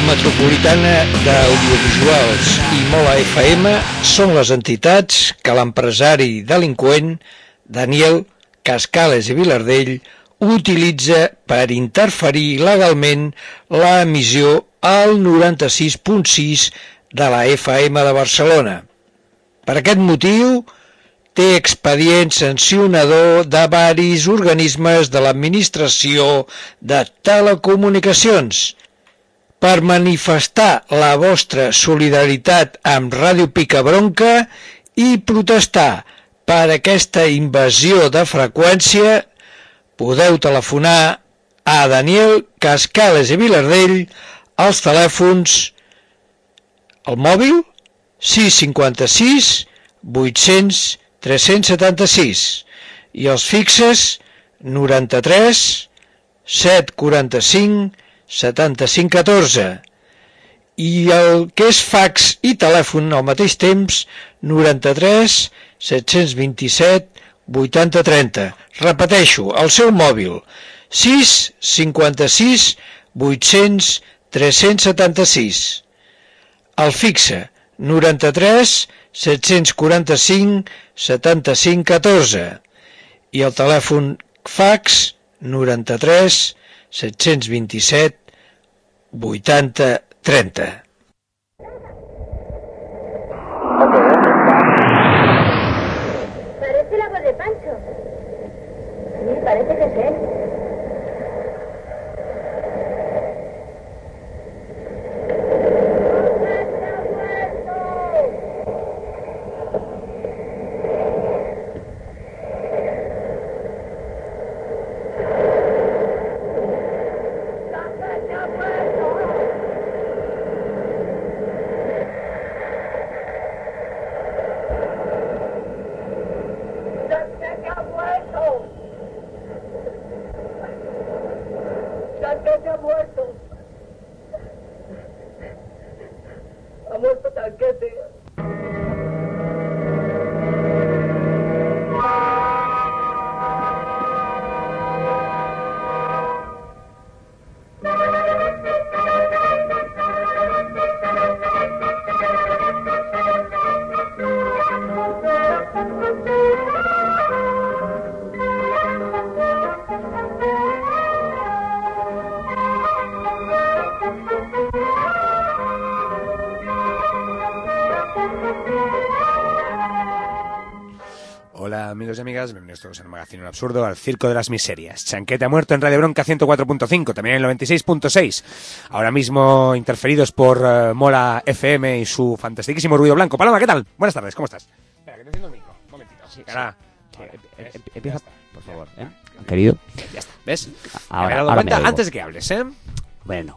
Metropolitana d'Audiovisuals i Mola FM són les entitats que l'empresari delinqüent Daniel Cascales i Vilardell utilitza per interferir legalment l'emissió al 96.6 de la FM de Barcelona. Per aquest motiu, té expedient sancionador de varis organismes de l'Administració de Telecomunicacions. Per manifestar la vostra solidaritat amb Ràdio Picabronca i protestar per aquesta invasió de freqüència, podeu telefonar a Daniel Cascales i Vilardell als telèfons el mòbil 656 800 376 i els fixes 93 745 7514 i el que és fax i telèfon al mateix temps 93 727 8030. Repeteixo, el seu mòbil 656 800 376, el fixe 93 745 7514 i el telèfon fax 93 727 8030. Parece la voz de Pancho. Sí, parece que es él. Amigos y amigas, bienvenidos todos al Magazine Absurdo, al Circo de las Miserias. Chanquete ha muerto en Radio Bronca 104.5, también en el 96.6. Ahora mismo interferidos por Mola FM y su fantastiquísimo ruido blanco. Paloma, ¿qué tal? Buenas tardes, ¿cómo estás? Espera, que te enciendo el micro. Un momentito. Sí, ahora. Empieza, por favor, querido. Ya está, ¿ves? Ahora, me he dado cuenta antes de que hables, ¿eh? Bueno.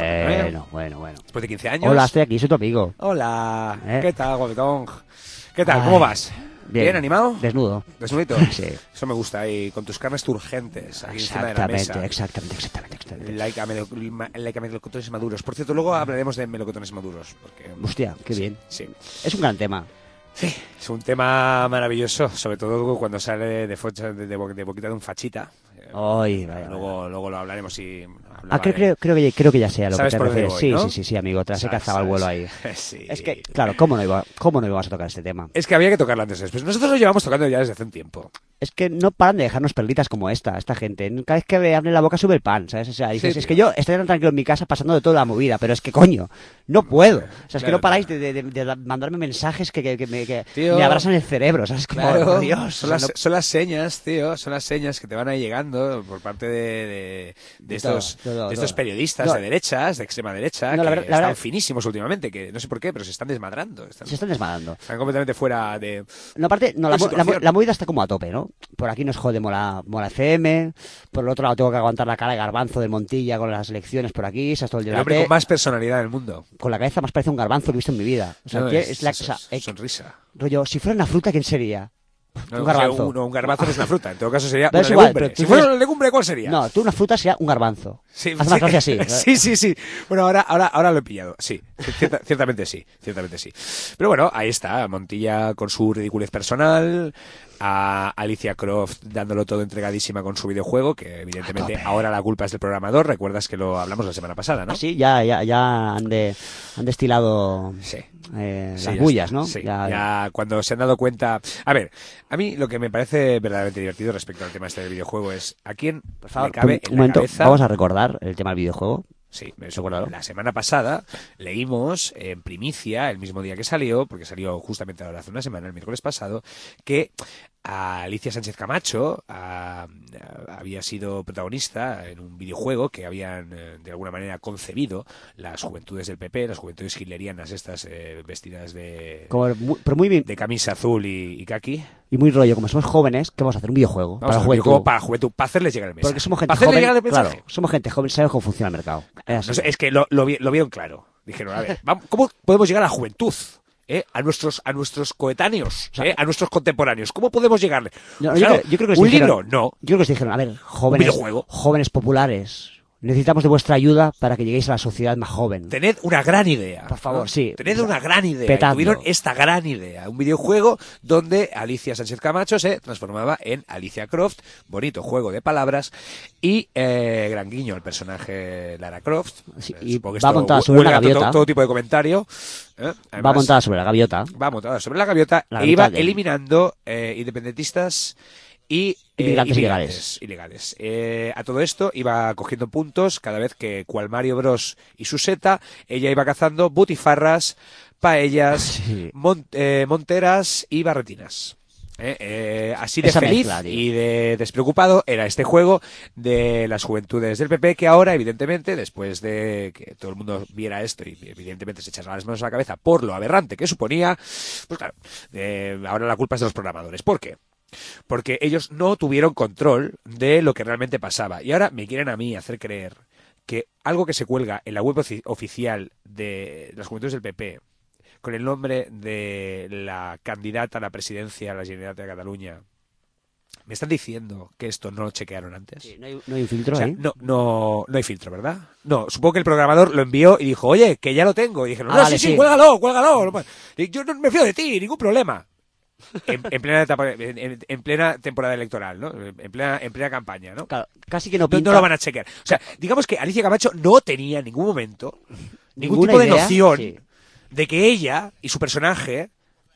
Después de 15 años. Hola, estoy aquí, soy tu amigo. Hola, ¿qué tal, Guapetón? ¿Qué tal? ¿Cómo vas? Bien, ¿animado? Desnudo. ¿Desnudito? Sí. Eso me gusta, y con tus carnes turgentes aquí encima de la mesa. Exactamente. Like a melocotones maduros. Por cierto, luego hablaremos de melocotones maduros. Porque... Hostia, qué bien. Sí. Es un gran tema. Sí, es un tema maravilloso, sobre todo cuando sale de boquita de un fachita. Ay, vaya. Luego lo hablaremos y... creo que ya sé a lo que te refieres. Voy, ¿no? Sí, amigo, te has cazado el vuelo ahí. Sí. Es que, claro, ¿cómo no íbamos a tocar este tema? Es que había que tocarlo antes o después. Nosotros lo llevamos tocando ya desde hace un tiempo. Es que no paran de dejarnos perlitas como esta gente. Cada vez que me abren la boca sube el pan, ¿sabes? O sea, dices, sí, es que yo estoy tan tranquilo en mi casa pasando de toda la movida, pero es que coño, no puedo. O sea, es que no paráis de mandarme mensajes que me abrasan el cerebro, ¿sabes? Como, claro, Dios. Son las señas, tío, son las señas que te van a ir llegando por parte de estos periodistas de derechas, de extrema derecha, que están finísimos últimamente, que no sé por qué, pero se están desmadrando. Se están desmadrando. Están completamente fuera de... No, aparte, la movida está como a tope, ¿no? Por aquí nos jode Mola FM, por el otro lado tengo que aguantar la cara de garbanzo del Montilla con las elecciones por aquí, ¿sabes? Todo el hombre con más personalidad del mundo. Con la cabeza más parece un garbanzo que he visto en mi vida. O sea, sonrisa. Rollo, si fuera una fruta, ¿quién sería? No, un garbanzo. Un garbanzo no es una fruta, en todo caso sería una legumbre. Si fuera una legumbre, ¿cuál sería? No, una fruta sería un garbanzo. Sí, haz más gracia así. Sí. Bueno, ahora lo he pillado. Sí, ciertamente sí. Pero bueno, ahí está, Montilla con su ridiculez personal, a Alicia Croft dándolo todo entregadísima con su videojuego, que evidentemente ahora la culpa es del programador. Recuerdas que lo hablamos la semana pasada, ¿no? Sí, ya han destilado las bullas, ¿no? Sí, ya cuando se han dado cuenta... A ver, a mí lo que me parece verdaderamente divertido respecto al tema este del videojuego es a quién por favor, le cabe en un momento, la cabeza... vamos a recordar el tema del videojuego. Sí, la semana pasada leímos en primicia, el mismo día que salió, porque salió justamente ahora hace una semana, el miércoles pasado, que Alicia Sánchez Camacho había sido protagonista en un videojuego que habían de alguna manera concebido las juventudes del PP, las juventudes hitlerianas estas vestidas de camisa azul y kaki. Y muy rollo, como somos jóvenes, ¿qué vamos a hacer? Un videojuego para la juventud. Para hacerles llegar el mensaje. Porque somos gente joven, claro, somos gente joven, sabemos cómo funciona el mercado. No sé, es que lo vieron claro. Dijeron, a ver, ¿cómo podemos llegar a la juventud? A nuestros coetáneos, a nuestros contemporáneos. ¿Cómo podemos llegarle? No, yo creo que ¿Un libro? No. Yo creo que se dijeron, a ver, jóvenes populares, necesitamos de vuestra ayuda para que lleguéis a la sociedad más joven. Tened una gran idea. Por favor, ¿no? sí. Tened una gran idea. Petadlo. Tuvieron esta gran idea. Un videojuego donde Alicia Sánchez Camacho se transformaba en Alicia Croft. Bonito juego de palabras. Y gran guiño al personaje Lara Croft. Sí, y va montada sobre la gaviota. Todo tipo de comentario. Además, va montada sobre la gaviota. Va montada sobre la gaviota. E iba eliminando independentistas y inmigrantes ilegales. A todo esto iba cogiendo puntos cada vez que, cual Mario Bros y su seta, ella iba cazando butifarras, paellas, monteras y barretinas. Así de feliz y de despreocupado era este juego de las juventudes del PP, que ahora, evidentemente, después de que todo el mundo viera esto y evidentemente se echara las manos a la cabeza por lo aberrante que suponía, pues claro, ahora la culpa es de los programadores. ¿Por qué? Porque ellos no tuvieron control de lo que realmente pasaba. Y ahora me quieren a mí hacer creer que algo que se cuelga en la web oficial de las juventudes del PP, con el nombre de la candidata a la presidencia de la Generalitat de Cataluña, me están diciendo que esto no lo chequearon antes. Sí, no hay un filtro, o sea, no hay filtro, ¿verdad? No, supongo que el programador lo envió y dijo, oye, que ya lo tengo. Y dijeron, vale, sí, cuélgalo. Yo no me fío de ti, ningún problema. En plena temporada electoral, ¿no? En plena campaña, ¿no? Claro, casi que no pinta. No lo van a chequear. O sea, digamos que Alicia Camacho no tenía en ningún momento ningún tipo idea, de noción de que ella y su personaje,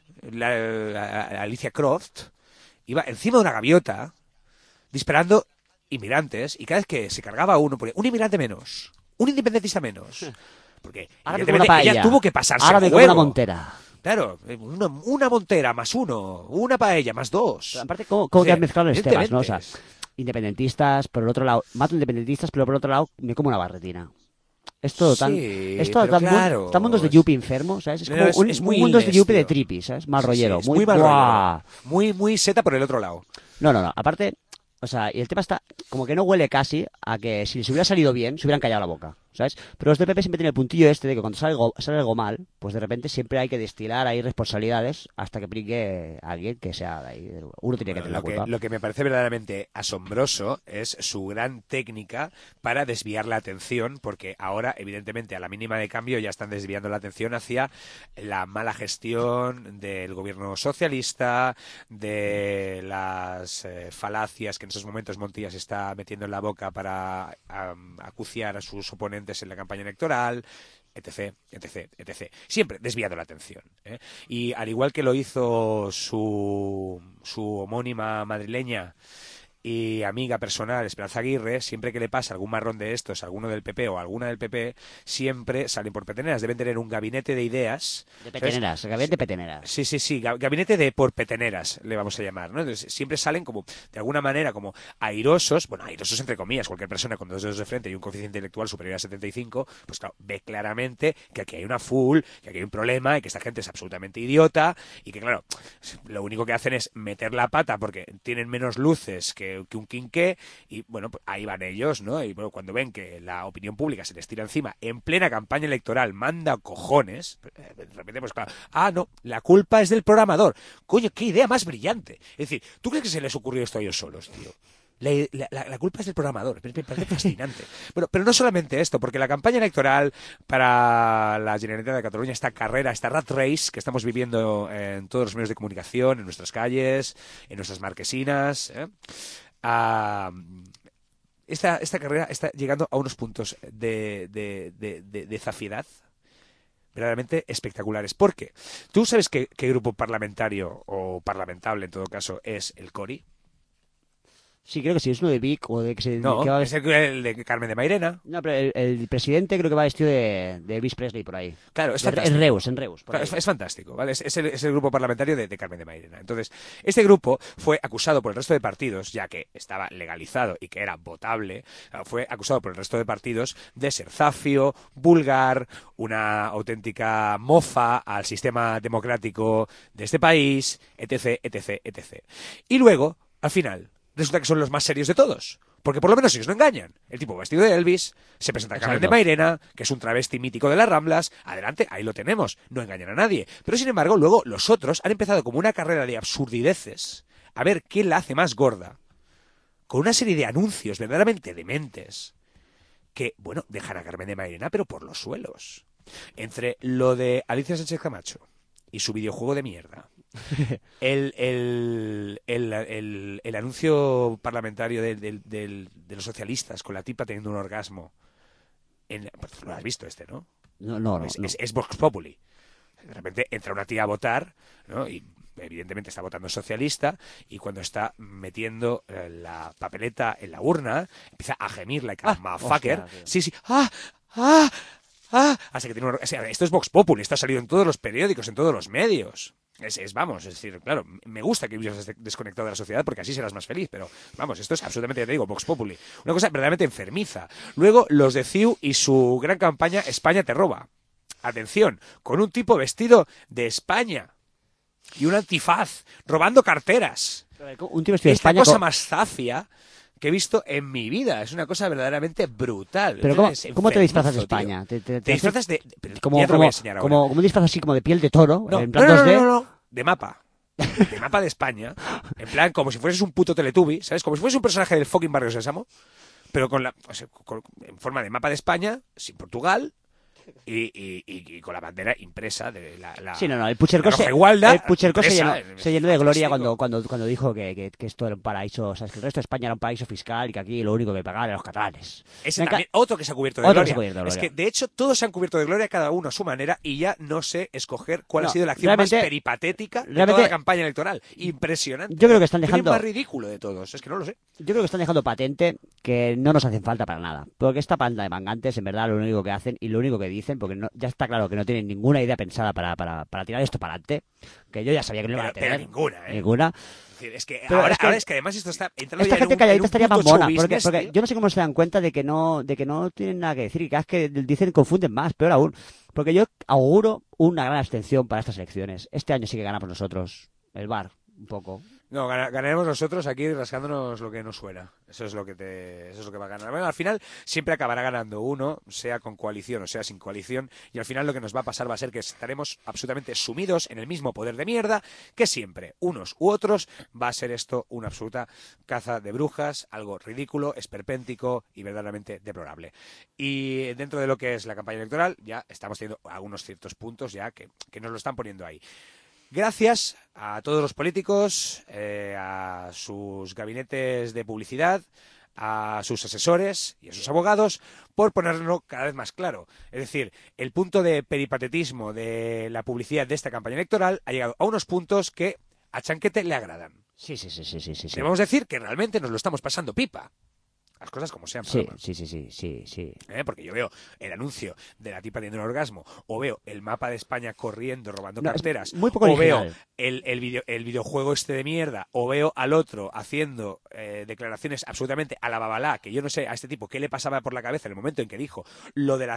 Alicia Croft, iba encima de una gaviota disparando inmigrantes, y cada vez que se cargaba uno, ponía un inmigrante menos, un independentista menos. Porque ella tuvo que pasarse el juego. Una montera. Claro, una montera más uno, una paella más dos. Pero aparte, ¿cómo que has mezclado los temas, no? O sea, independentistas, por el otro lado, mato independentistas, pero por el otro lado me como una barretina. Es todo tan... Es todo tan... Claro, tan mundos de Yuppie enfermo, ¿sabes? Es como es muy un mundos de necio. Yuppie de trippy, ¿sabes? Mal rollero. Sí, muy mal rollero. Muy seta por el otro lado. No. Aparte, o sea, y el tema está como que no huele casi a que si les hubiera salido bien, se hubieran callado la boca, ¿sabes? Pero los de PP siempre tienen el puntillo este de que cuando sale algo mal, pues de repente siempre hay que destilar ahí responsabilidades hasta que brinque a alguien que sea de ahí. Uno tiene que tener la culpa. Lo que me parece verdaderamente asombroso es su gran técnica para desviar la atención, porque ahora, evidentemente, a la mínima de cambio ya están desviando la atención hacia la mala gestión del gobierno socialista, de las falacias que en esos momentos Montilla está metiendo en la boca para acuciar a sus oponentes en la campaña electoral, etc. Siempre desviando la atención. Y al igual que lo hizo su homónima madrileña y amiga personal, Esperanza Aguirre, siempre que le pasa algún marrón de estos, alguno del PP o alguna del PP, siempre salen por peteneras. Deben tener un gabinete de ideas. De peteneras, ¿sabes? Gabinete de peteneras. Sí, gabinete de por peteneras, le vamos a llamar, ¿no? Entonces, siempre salen como, de alguna manera, como airosos, bueno, airosos entre comillas, cualquier persona con 2 dedos de frente y un coeficiente intelectual superior a 75, pues claro, ve claramente que aquí hay una full, que aquí hay un problema y que esta gente es absolutamente idiota y que, claro, lo único que hacen es meter la pata porque tienen menos luces que un quinqué y, bueno, pues ahí van ellos, ¿no? Y bueno, cuando ven que la opinión pública se les tira encima en plena campaña electoral, manda cojones, de repente, pues claro, no, la culpa es del programador. Coño, qué idea más brillante. Es decir, ¿tú crees que se les ocurrió esto a ellos solos, tío? La culpa es del programador, me parece fascinante. Bueno, pero no solamente esto, porque la campaña electoral para la Generalitat de Cataluña, esta carrera, esta rat race que estamos viviendo en todos los medios de comunicación, en nuestras calles, en nuestras marquesinas, esta carrera está llegando a unos puntos de zafiedad verdaderamente espectaculares. ¿Por qué? ¿Tú sabes qué grupo parlamentario o parlamentable, en todo caso, es el CORI? Sí, creo que sí, es uno de Vic o de que se... No, que va es el de Carmen de Mairena. No, pero el presidente creo que va vestido de Elvis Presley por ahí. Claro, es En fantástico. Reus. Por Claro, ahí. es fantástico, ¿vale? Es el grupo parlamentario de Carmen de Mairena. Entonces, este grupo fue acusado por el resto de partidos, ya que estaba legalizado y que era votable, fue acusado por el resto de partidos de ser zafio, vulgar, una auténtica mofa al sistema democrático de este país, etc, etc, etc. Y luego, al final, resulta que son los más serios de todos. Porque por lo menos ellos no engañan. El tipo vestido de Elvis, se presenta a Carmen de Mairena, que es un travesti mítico de las Ramblas. Adelante, ahí lo tenemos. No engañan a nadie. Pero sin embargo, luego los otros han empezado como una carrera de absurdideces. A ver quién la hace más gorda. Con una serie de anuncios verdaderamente dementes. Que, bueno, dejan a Carmen de Mairena, pero por los suelos. Entre lo de Alicia Sánchez Camacho y su videojuego de mierda. El anuncio parlamentario de los socialistas con la tipa teniendo un orgasmo. Lo has visto ¿no? No. Es Vox Populi. De repente entra una tía a votar, ¿no? Y evidentemente está votando socialista, y cuando está metiendo la papeleta en la urna, empieza a gemir like a motherfucker. Hostia, Sí. Hasta que tiene o sea, esto es Vox Populi, esto ha salido en todos los periódicos, en todos los medios. Vamos, es decir, claro, me gusta que vivas desconectado de la sociedad porque así serás más feliz, pero vamos, esto es absolutamente, ya te digo, Vox Populi. Una cosa verdaderamente enfermiza. Luego, los de CiU y su gran campaña España te roba. Atención, con un tipo vestido de España y un antifaz robando carteras. Un tío vestido de Es la España cosa más zafia que he visto en mi vida. Es una cosa verdaderamente brutal. Pero ¿cómo te disfrazas de España? Te disfrazas de... Como, ya te lo voy a enseñar ahora. como un disfraz así como de piel de toro, No, en plan 2D. no. De mapa. De mapa de España. En plan, como si fueses un puto Teletubby, ¿sabes? Como si fueses un personaje del fucking Barrio Sésamo. Pero en forma de mapa de España, sin Portugal... Y con la bandera impresa de la Sí, no, el Pucherco se llenó de gloria cuando dijo que esto era un paraíso, o sea, que el resto de España era un paraíso fiscal y que aquí lo único que pagaban eran los catalanes. Ese también, otro que se ha cubierto de gloria. Es que, de hecho, todos se han cubierto de gloria, cada uno a su manera, y ya no sé escoger cuál ha sido la acción más peripatética de toda la campaña electoral. Impresionante. Yo creo que están dejando... más ridículo de todos, es que no lo sé. Yo creo que están dejando patente que no nos hacen falta para nada. Porque esta panda de mangantes, en verdad, lo único que hacen y lo único que dicen, porque ya está claro que no tienen ninguna idea pensada para tirar esto para adelante, que yo ya sabía que no iba a tener. Pero ninguna, ¿eh? Ninguna. Es que ahora es que además esto está entrando esta ya gente en calladita un estaría más puto mona, show porque business, yo no sé cómo se dan cuenta de que no tienen nada que decir y cada vez que dicen confunden más, peor aún. Porque yo auguro una gran abstención para estas elecciones. Este año sí que ganamos nosotros, el VAR, un poco. No, ganaremos nosotros aquí rascándonos lo que nos suena. Eso es lo que va a ganar. Bueno, al final siempre acabará ganando uno, sea con coalición o sea sin coalición, y al final lo que nos va a pasar va a ser que estaremos absolutamente sumidos en el mismo poder de mierda que siempre, unos u otros. Va a ser esto una absoluta caza de brujas, algo ridículo, esperpéntico y verdaderamente deplorable. Y dentro de lo que es la campaña electoral ya estamos teniendo algunos ciertos puntos ya que nos lo están poniendo ahí. Gracias a todos los políticos, a sus gabinetes de publicidad, a sus asesores y a sus abogados por ponerlo cada vez más claro. Es decir, el punto de peripatetismo de la publicidad de esta campaña electoral ha llegado a unos puntos que a Chanquete le agradan. Sí. Debemos decir que realmente nos lo estamos pasando pipa. Las cosas como sean. Sí. Porque yo veo el anuncio de la tipa teniendo un orgasmo, o veo el mapa de España corriendo, robando carteras, muy poco o original. veo el videojuego este de mierda, o veo al otro haciendo declaraciones absolutamente a la babalá, que yo no sé a este tipo qué le pasaba por la cabeza en el momento en que dijo lo de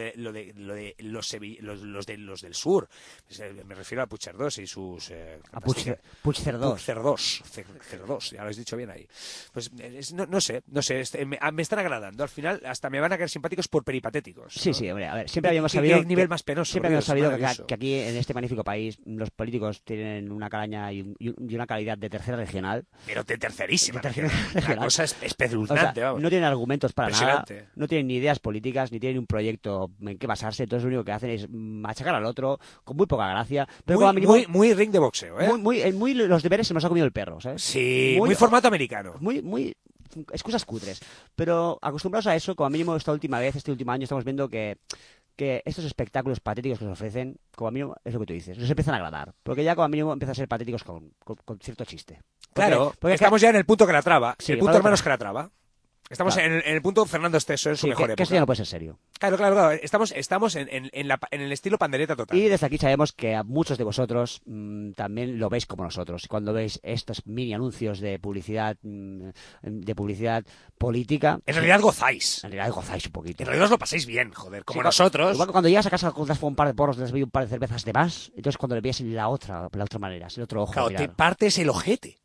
los del sur. Me refiero a Puigcerdós y sus Puigcerdós. Cerdos, ya lo has dicho bien ahí. Pues no sé, me están agradando. Al final hasta me van a caer simpáticos por peripatéticos. Sí, ¿no? sí, hombre, a ver, siempre habíamos ¿Qué sabido... nivel más penoso? Siempre por habíamos Dios, sabido maravilloso. que aquí, en este magnífico país, los políticos tienen una calaña y una calidad de tercera regional. Pero de tercerísima. De tercera La regional. cosa es O sea, espeluznante, vamos. no tienen argumentos para nada, Impresionante. no tienen ni ideas políticas, ni tienen un proyecto en qué basarse, entonces lo único que hacen es machacar al otro con muy poca gracia. Pero como mínimo, Muy ring de boxeo, ¿eh? muy los deberes se nos ha comido el perro, ¿sabes? Sí, muy formato americano. Muy excusas cutres. Pero acostumbrados a eso, como mínimo este último año, estamos viendo que estos espectáculos patéticos que nos ofrecen, como mínimo, es lo que tú dices, nos empiezan a agradar. Porque ya como mínimo empiezan a ser patéticos con cierto chiste. Porque estamos ya en el punto que la traba. Sí, el punto, claro, hermanos, que la traba. Estamos claro. en el punto Fernando Esteso en su Sí, mejor que época. esto ya no puede ser serio. Claro. Estamos en el estilo pandereta total. Y desde aquí sabemos que a muchos de vosotros también lo veis como nosotros. Cuando veis estos mini anuncios de publicidad política... En realidad gozáis. En realidad gozáis un poquito. En realidad os lo pasáis bien, joder. Como Sí, nosotros. Igual que cuando llegas a casa con un par de porros, les un par de cervezas de más, entonces cuando le veis la otra manera, el otro ojo. Claro, te mirar. partes el ojete.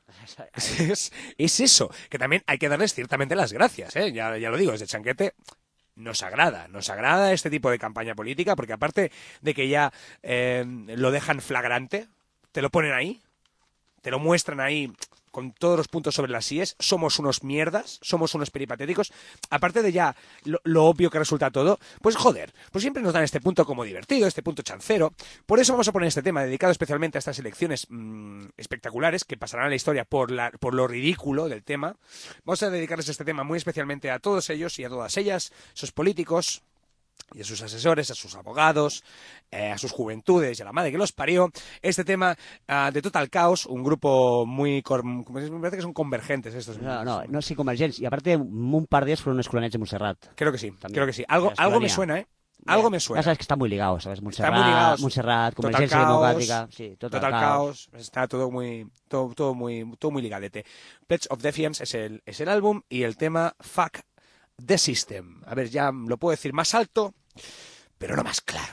Es eso. Que también hay que darles ciertamente las gracias, ¿eh? Ya lo digo, desde Chanquete nos agrada este tipo de campaña política, porque aparte de que ya lo dejan flagrante, te lo ponen ahí, te lo muestran ahí con todos los puntos sobre las íes, somos unos mierdas, somos unos peripatéticos, aparte de ya lo obvio que resulta todo, pues joder, pues siempre nos dan este punto como divertido, este punto chancero. Por eso vamos a poner este tema dedicado especialmente a estas elecciones espectaculares que pasarán a la historia por lo ridículo del tema. Vamos a dedicarles este tema muy especialmente a todos ellos y a todas ellas, esos políticos y a sus asesores, a sus abogados, a sus juventudes y a la madre que los parió. Este tema de Total Chaos, un grupo me parece que son convergentes estos. No, sí, convergents. Y aparte, un par de ellos fueron escolanets de Montserrat. Creo que sí, También. creo que sí. Algo me suena, ¿eh? Algo me suena. Ya sabes que están muy ligados, ¿sabes? Están muy ligados. Montserrat, Total Convergencia Chaos, Democrática. Sí, Total Chaos. Está todo muy ligadete. Pledge of Defiance es el álbum y el tema Fuck the System. A ver, ya lo puedo decir más alto, pero no más claro.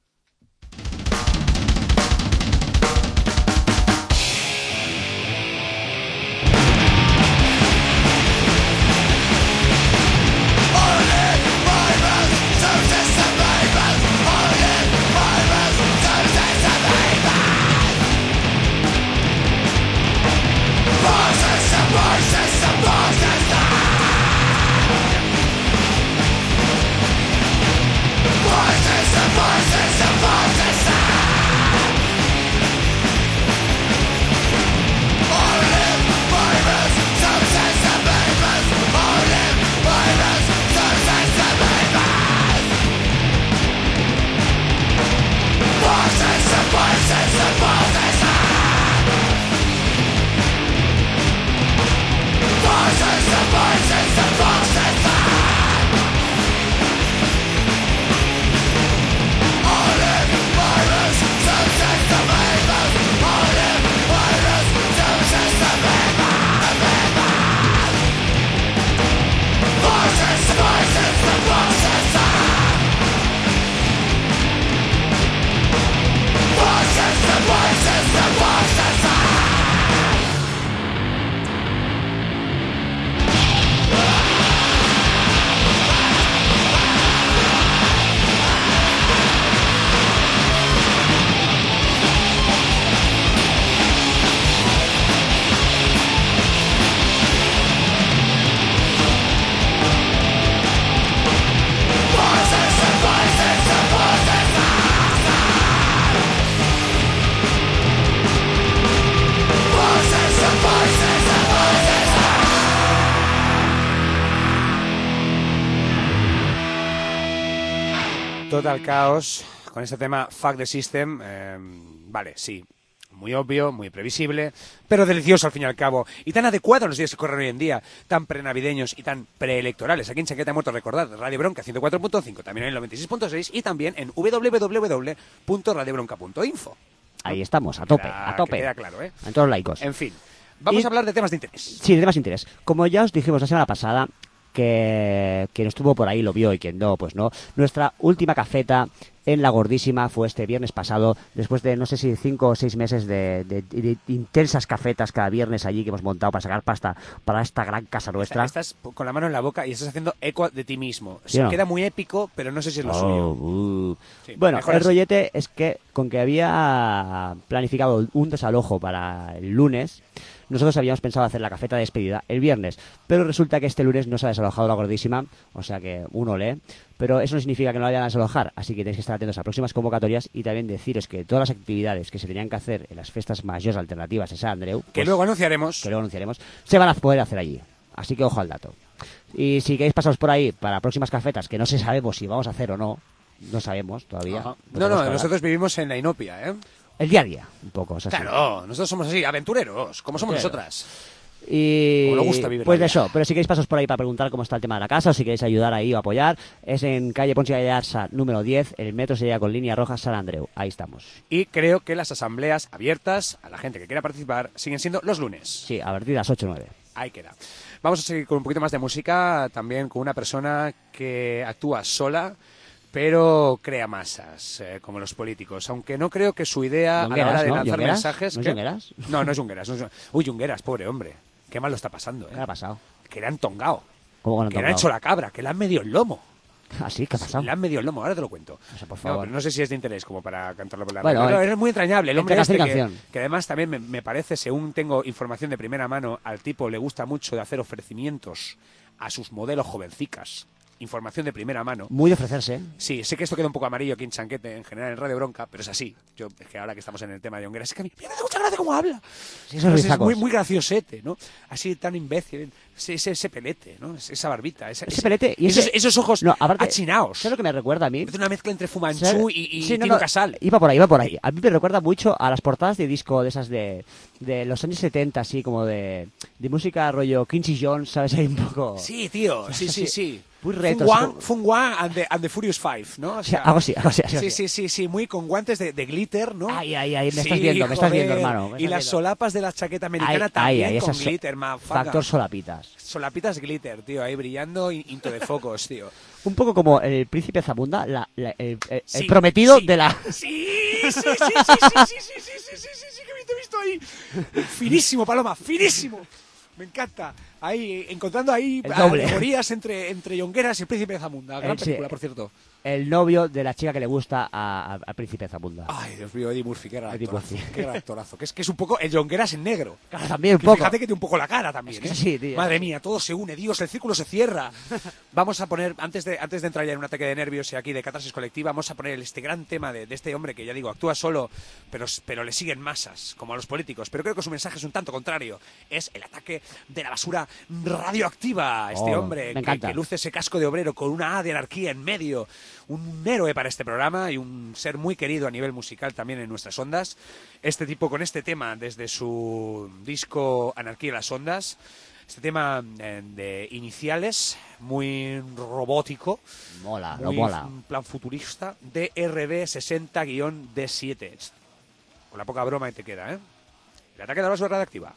Total Chaos, con este tema Fuck the System, vale, sí, muy obvio, muy previsible, pero delicioso al fin y al cabo, y tan adecuado en los días que corren hoy en día, tan prenavideños y tan preelectorales. Aquí en Chaqueta ha muerto, recordad, Radio Bronca 104.5, también en el 96.6 y también en www.radiobronca.info. Ahí estamos, a tope, Que a tope. queda claro, ¿eh? En todos los laicos. En fin, vamos Y- a hablar de temas de interés. Sí, de más interés. Como ya os dijimos la semana pasada, que quien estuvo por ahí lo vio y quien no, pues no. Nuestra última cafeta en La Gordísima fue este viernes pasado, después de no sé si 5 o 6 meses de intensas cafetas cada viernes allí que hemos montado para sacar pasta para esta gran casa nuestra. Estás con la mano en la boca y estás haciendo eco de ti mismo. ¿Sí o no? Queda muy épico, pero no sé si es lo suyo. Sí, bueno, mejor el así. rollete es que con que había planificado un desalojo para el lunes, nosotros habíamos pensado hacer la cafeta de despedida el viernes, pero resulta que este lunes no se ha desalojado La Gordísima, o sea que uno lee, pero eso no significa que no la vayan a desalojar, así que tenéis que estar atentos a próximas convocatorias y también deciros que todas las actividades que se tenían que hacer en las fiestas mayores alternativas en Sant Andreu, Que luego anunciaremos. se van a poder hacer allí, así que ojo al dato. Y si queréis pasaros por ahí para próximas cafetas, que no sé sabemos si vamos a hacer o no, no sabemos todavía. Ajá. Lo No, tenemos que hablar. nosotros vivimos en la inopia, ¿eh? El día a día, un poco, o sea, sí. Claro, nosotros somos así, aventureros, como somos Aventureros. nosotras. Y Como le gusta vivir pues la vida. eso, pero si queréis pasos por ahí para preguntar cómo está el tema de la casa o si queréis ayudar ahí o apoyar, es en calle Ponce de Arsa número 10, el metro sería con línea roja Sant Andreu, ahí estamos. Y creo que las asambleas abiertas a la gente que quiera participar siguen siendo los lunes. Sí, a partir de las 8 o 9. Ahí queda. Vamos a seguir con un poquito más de música, también con una persona que actúa sola, pero crea masas, como los políticos. Aunque no creo que su idea a la hora de ¿no? lanzar ¿Junqueras? mensajes... ¿No es ¿qué? Junqueras? No, no es Junqueras. Uy, Junqueras, pobre hombre. Qué mal lo está pasando, ¿Qué le ha pasado? Que le han tongado. ¿Cómo que no Que le han hecho la cabra, que le han medio el lomo. ¿Ah, sí? ¿Qué ha pasado? Le han medio el lomo, ahora te lo cuento. O sea, por No, favor. pero no sé si es de interés como para cantarlo por la Bueno, radio. Pero es muy entrañable. El hombre entre este canción y canción. que además también me parece, según tengo información de primera mano, al tipo le gusta mucho de hacer ofrecimientos a sus modelos jovencicas. Información de primera mano. Muy de ofrecerse, ¿eh? Sí, sé que esto queda un poco amarillo aquí en Chanquete, en general en Radio Bronca, pero es así. Yo, es que ahora que estamos en el tema de Ongueras, es que a mí me hace mucha gracia cómo habla. Sí, esos No sé, es risacos. muy graciosete, ¿no? Así tan imbécil. Ese pelete, ¿no? Esa barbita. Ese pelete y ese- esos ojos No, aparte, achinaos. ¿sabes lo que me recuerda a mí? Es una mezcla entre ¿Sabes? Fumanchu y Sí, no, Tino no, Casal. Iba por ahí. A mí me recuerda mucho a las portadas de disco de esas de los años 70, así como de música rollo Quincy Jones, ¿sabes? Ahí un poco... Sí, tío. Sí, sí, Sí. sí. Muy retos, Fun One and the Furious Five, ¿no? O O sea, algo así. Sí, muy con guantes de glitter, ¿no? Ay, me estás Sí, viendo, joder. hermano. me Y estás las viendo. solapas de la chaqueta americana también con glitter, motherfucker. Factor solapitas. Solapitas glitter, tío, ahí brillando into de focos, tío. Un poco como el príncipe Zamunda, el Sí, prometido sí. de la... Sí, que te he visto ahí. Finísimo, Paloma, finísimo. Me encanta. Ahí, encontrando ahí El doble. alegorías entre Jongueras y el Príncipe de Zamunda. Gran Sí. película, por cierto. El novio de la chica que le gusta al príncipe Zamunda. Ay, Dios mío, Eddie Murphy, qué gran Eddie actorazo. Murphy. Qué gran actorazo. Que es un poco el Jongueras en negro. Claro, también un Que poco. Fíjate que tiene un poco la cara también, Es que ¿eh? sí, tío. Madre mía, todo se une, Dios, el círculo se cierra. Vamos a poner, antes de entrar ya en un ataque de nervios y aquí de catarsis colectiva, vamos a poner este gran tema de este hombre que ya digo, actúa solo, pero le siguen masas, como a los políticos. Pero creo que su mensaje es un tanto contrario. Es el ataque de la basura radioactiva. Este Oh, hombre me encanta. que luce ese casco de obrero con una A de anarquía en medio. Un héroe para este programa y un ser muy querido a nivel musical también en nuestras ondas. Este tipo con este tema desde su disco Anarquía en las Ondas. Este tema de iniciales, muy robótico. Mola, muy lo mola. un plan futurista. DRB 60-D7. Con la poca broma que te queda, ¿eh? El ataque de la basura radioactiva.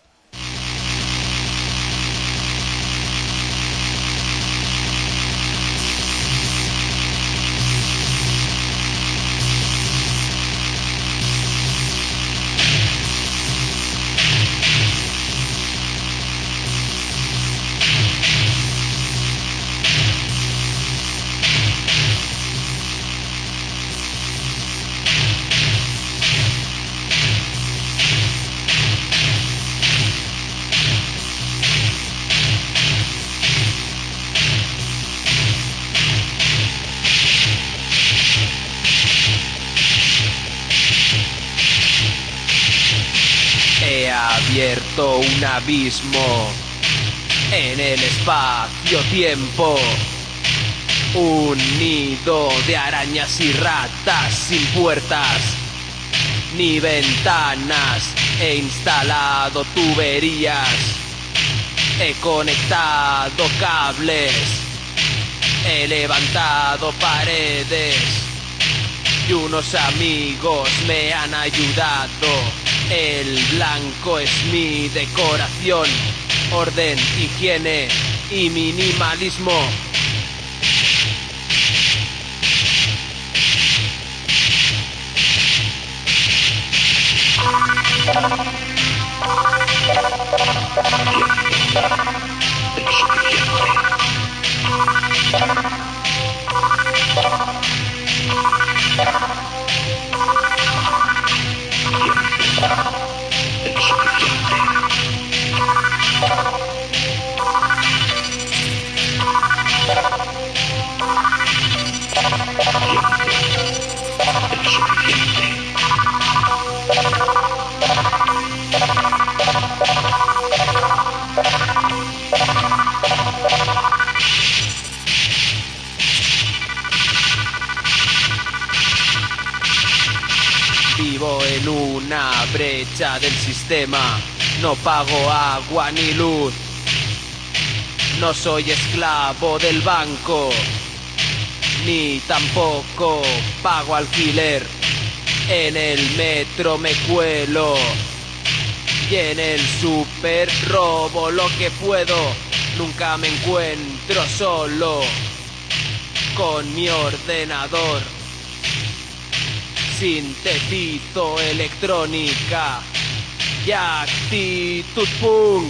He abierto un abismo en el espacio-tiempo, un nido de arañas y ratas sin puertas ni ventanas. He instalado tuberías, he conectado cables, he levantado paredes y unos amigos me han ayudado. El blanco es mi decoración, orden, higiene, y minimalismo. Vivo en una brecha del sistema, no pago agua ni luz, no soy esclavo del banco, ni tampoco pago alquiler. En el metro me cuelo y en el súper robo lo que puedo. Nunca me encuentro solo con mi ordenador. Sintetizo electrónica y actitud punk.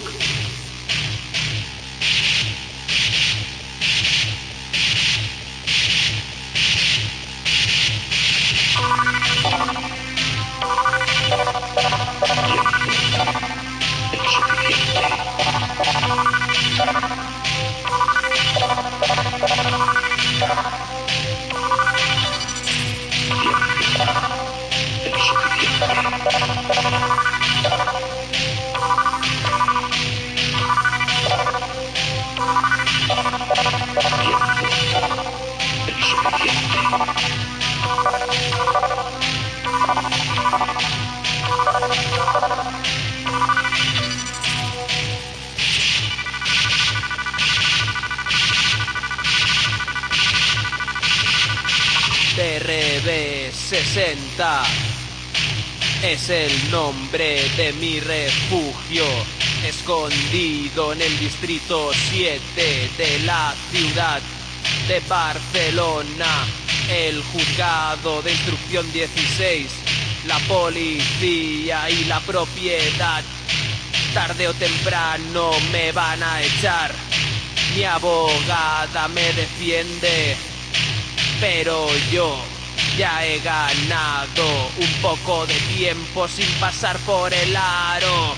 DRB60 es el nombre de mi refugio, escondido en el distrito 7 de la ciudad de Barcelona. El juzgado de instrucción 16, la policía y la propiedad, tarde o temprano me van a echar. Mi abogada me defiende, pero yo ya he ganado un poco de tiempo sin pasar por el aro.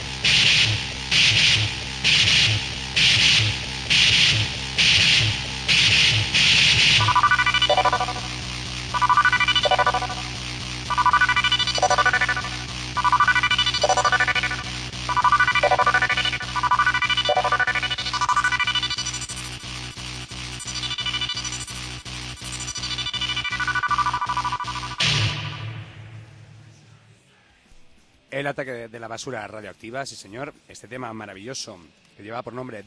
El ataque de la basura radioactiva, sí señor. Este tema maravilloso que lleva por nombre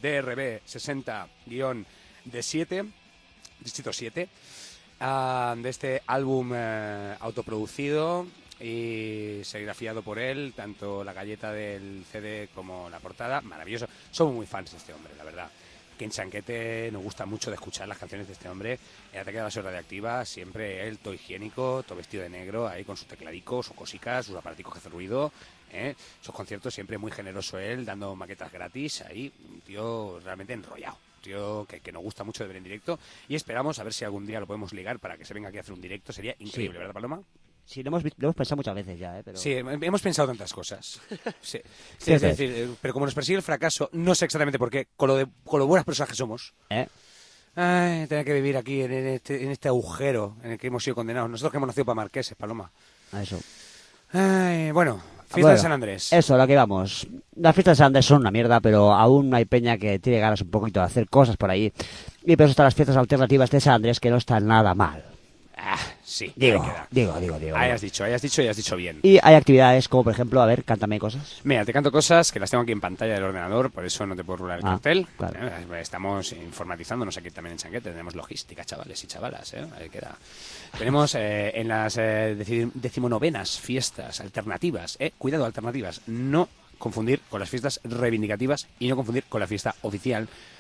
DRB60-D7, Distrito 7, de este álbum autoproducido y serigrafiado por él, tanto la galleta del CD como la portada. Maravilloso. Somos muy fans de este hombre, la verdad. Que en Chanquete nos gusta mucho de escuchar las canciones de este hombre. El ataque de la basura radioactiva, siempre él, todo higiénico, todo vestido de negro, ahí con sus tecladicos, sus cositas, sus aparaticos que hacen ruido, Esos conciertos siempre muy generoso él, dando maquetas gratis, ahí, un tío realmente enrollado. Tío que nos gusta mucho de ver en directo, y esperamos a ver si algún día lo podemos ligar para que se venga aquí a hacer un directo. Sería increíble, sí. ¿Verdad, Paloma? Sí, lo hemos pensado muchas veces ya, Pero... Sí, hemos pensado tantas cosas. Sí. Sí, es decir, pero como nos persigue el fracaso, no sé exactamente por qué, con lo buenas personas que somos, ay, tener que vivir aquí en este agujero en el que hemos sido condenados. Nosotros que hemos nacido para marqueses, Paloma. A eso. Ay, bueno, fiesta de San Andrés. Eso, lo que vamos. Las fiestas de San Andrés son una mierda, pero aún hay peña que tiene ganas un poquito de hacer cosas por ahí. Y por eso están las fiestas alternativas de San Andrés, que no están nada mal. Sí, digo. Ahí has dicho y has dicho bien. Y hay actividades como, por ejemplo, a ver, cántame cosas. Mira, te canto cosas que las tengo aquí en pantalla del ordenador, por eso no te puedo rular el cartel. Claro. Estamos informatizándonos aquí también en Chanquete, tenemos logística, chavales y chavalas, ahí queda. Tenemos en las 19º fiestas alternativas, cuidado, alternativas, no confundir con las fiestas reivindicativas y no confundir con la fiesta oficial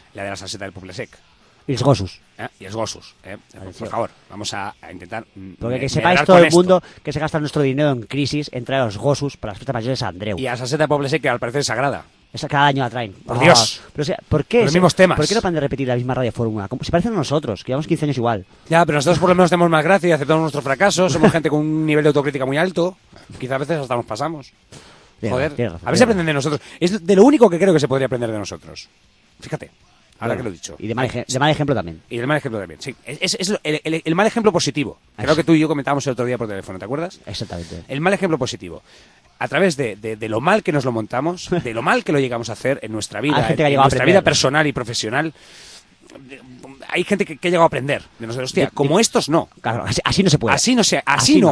la de la salseta del Poble Sec. Y los Gosus. Y els gossos. Por favor, vamos a intentar... Porque que sepáis todo el mundo que se gasta nuestro dinero en crisis en traer los Gosus para las fiestas mayores de Sant Andreu. Y a la salseta del Poble Sec, que al parecer es sagrada. Esa cada año la traen. Por Dios. Pero, o sea, ¿por qué? Los mismos temas. ¿Por qué no van de repetir la misma radio fórmula? Se parecen a nosotros, que llevamos 15 años igual. Ya, pero nosotros por lo menos tenemos más gracia y aceptamos nuestros fracasos. Somos gente con un nivel de autocrítica muy alto. Quizá a veces hasta nos pasamos. Joder, a ver si aprenden de nosotros. Es de lo único que creo que se podría aprender de nosotros. Fíjate, ahora que lo he dicho. Y de mal ejemplo también. Y del mal ejemplo también, sí. Es el mal ejemplo positivo. Creo que tú y yo comentábamos el otro día por teléfono, ¿te acuerdas? Exactamente. El mal ejemplo positivo. A través de lo mal que nos lo montamos, de lo mal que lo llegamos a hacer en nuestra vida, en nuestra vida personal y profesional, hay gente que ha llegado a aprender de nosotros. Hostia, como estos no. Claro, así no se puede. Así no se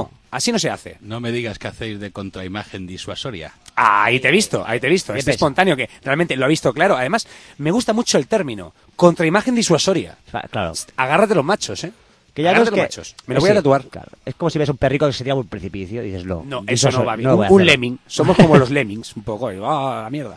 hace. No me digas que hacéis de contraimagen disuasoria. Ahí te he visto. Este espontáneo que realmente lo ha visto claro. Además, me gusta mucho el término. Contraimagen disuasoria. Claro. Agárrate los machos, ¿eh? Que ya no es que... machos. Me lo voy a tatuar. Claro. Es como si ves un perrico que se tira por un precipicio y dices, no, eso no va bien. No un lemming. Somos como los lemmings, un poco. La mierda.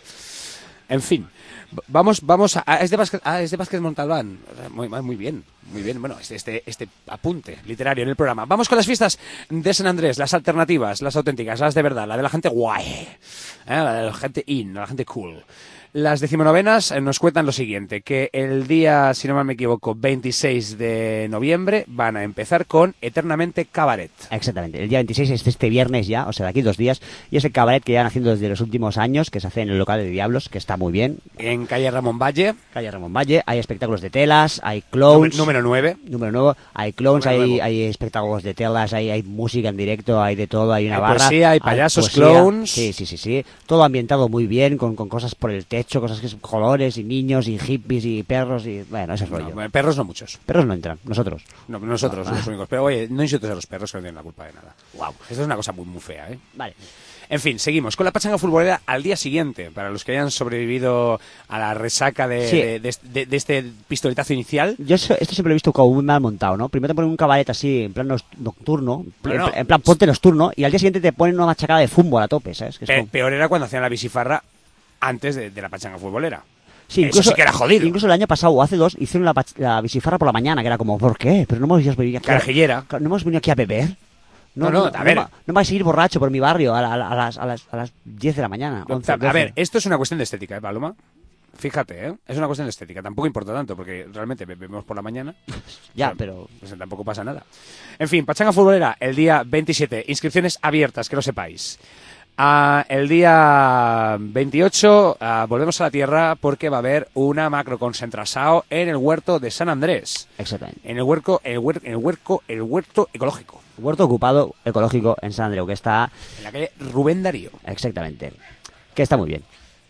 En fin. Vamos a es de Vázquez Montalbán. Muy bien. Bueno, este apunte literario en el programa. Vamos con las fiestas de San Andrés, las alternativas, las auténticas, las de verdad, la de la gente guay, la de la gente la gente cool. Las 19º nos cuentan lo siguiente, que el día, si no mal me equivoco, 26 de noviembre van a empezar con Eternamente Cabaret. Exactamente, el día 26 es este viernes ya, o sea, de aquí 2 días, y es el cabaret que llevan haciendo desde los últimos años, que se hace en el local de Diablos, que está muy bien. En calle Ramón Valle. Hay espectáculos de telas, hay clowns. Número 9. Número 9, hay clowns, hay espectáculos de telas, hay música en directo, hay de todo, hay una barra. Poesía, hay payasos, clowns. Sí. Todo ambientado muy bien, con cosas por el techo, cosas que son colores, y niños, y hippies, y perros, y bueno, ese rollo. Perros no muchos. Perros no entran, nosotros. No, nosotros los únicos. Pero oye, no insultes a los perros que no tienen la culpa de nada. Wow, esto es una cosa muy fea, ¿eh? Vale. En fin, seguimos con la pachanga futbolera al día siguiente, para los que hayan sobrevivido a la resaca de este pistoletazo inicial. Yo esto siempre lo he visto como muy mal montado, ¿no? Primero te ponen un cabaret así, en plan nocturno, en plan ponte nocturno, y al día siguiente te ponen una machacada de fútbol a tope, ¿sabes? Que es peor era cuando hacían la bicifarra antes de la pachanga futbolera. Sí, incluso, eso sí que era jodido. Incluso el año pasado o hace 2 hicieron la bicifarra por la mañana, que era como, ¿por qué? Pero no hemos venido aquí Carajillera. ¿No hemos venido aquí a beber? No, a ver. No vais a ir borracho por mi barrio a las 10 de la mañana. 11, a ver, esto es una cuestión de estética, ¿eh, Paloma? Fíjate, ¿eh? Es una cuestión de estética. Tampoco importa tanto, porque realmente bebemos por la mañana. Ya, pero... Pues tampoco pasa nada. En fin, pachanga futbolera, el día 27. Inscripciones abiertas, que lo sepáis. El día 28 volvemos a la tierra porque va a haber una macroconcentración en el huerto de San Andrés. Exactamente. En el huerto ecológico. Huerto ocupado ecológico en San Andreu, que está... En la calle Rubén Darío. Exactamente. Que está muy bien.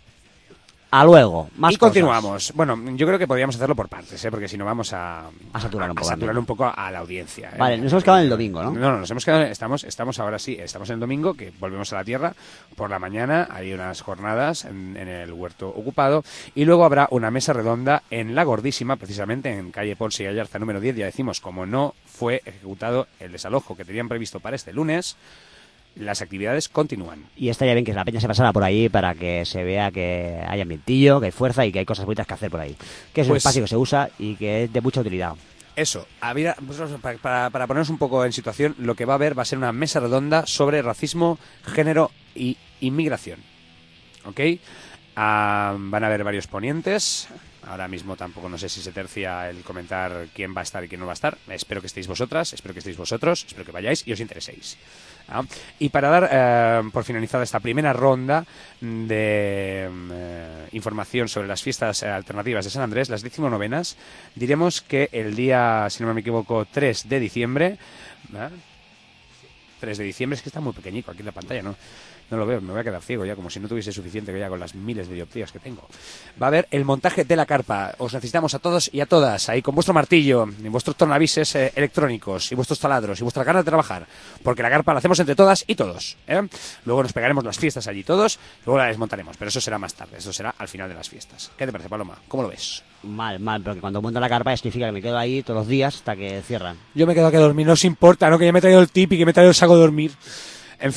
A luego, más y continuamos. Cosas. Bueno, yo creo que podríamos hacerlo por partes, porque si no vamos a saturar un poco a la audiencia. Vale, nos hemos quedado en el domingo, ¿no? No, nos hemos quedado, estamos ahora sí, estamos en el domingo, que volvemos a la tierra. Por la mañana hay unas jornadas en el huerto ocupado y luego habrá una mesa redonda en La Gordísima, precisamente en calle Ponce y Gallarza número 10. Ya decimos, como no fue ejecutado el desalojo que tenían previsto para este lunes, las actividades continúan. Y estaría bien que la peña se pasara por ahí para que se vea que hay ambientillo, que hay fuerza y que hay cosas bonitas que hacer por ahí. Que es un espacio que se usa y que es de mucha utilidad. Eso, para ponernos un poco en situación, lo que va a haber va a ser una mesa redonda sobre racismo, género y inmigración. ¿Ok? Van a haber varios ponentes. Ahora mismo tampoco no sé si se tercia el comentar quién va a estar y quién no va a estar. Espero que estéis vosotras, espero que estéis vosotros, espero que vayáis y os intereséis. Y para dar por finalizada esta primera ronda de información sobre las fiestas alternativas de San Andrés, las 19º, diremos que el día, si no me equivoco, 3 de diciembre... 3 de diciembre, es que está muy pequeñico aquí en la pantalla, ¿no? No lo veo, me voy a quedar ciego ya, como si no tuviese suficiente ya con las miles de dioptrías que tengo. Va a haber el montaje de la carpa. Os necesitamos a todos y a todas, ahí con vuestro martillo, y vuestros tornavises electrónicos, y vuestros taladros, y vuestras ganas de trabajar, porque la carpa la hacemos entre todas y todos, ¿eh? Luego nos pegaremos las fiestas allí todos, luego la desmontaremos, pero eso será más tarde, eso será al final de las fiestas. ¿Qué te parece, Paloma? ¿Cómo lo ves? Mal, porque cuando monto la carpa significa que me quedo ahí todos los días hasta que cierran. Yo me quedo aquí a dormir, no os importa, ¿no? Que ya me he traído el tip y que me he traído el saco de dormir. En fin,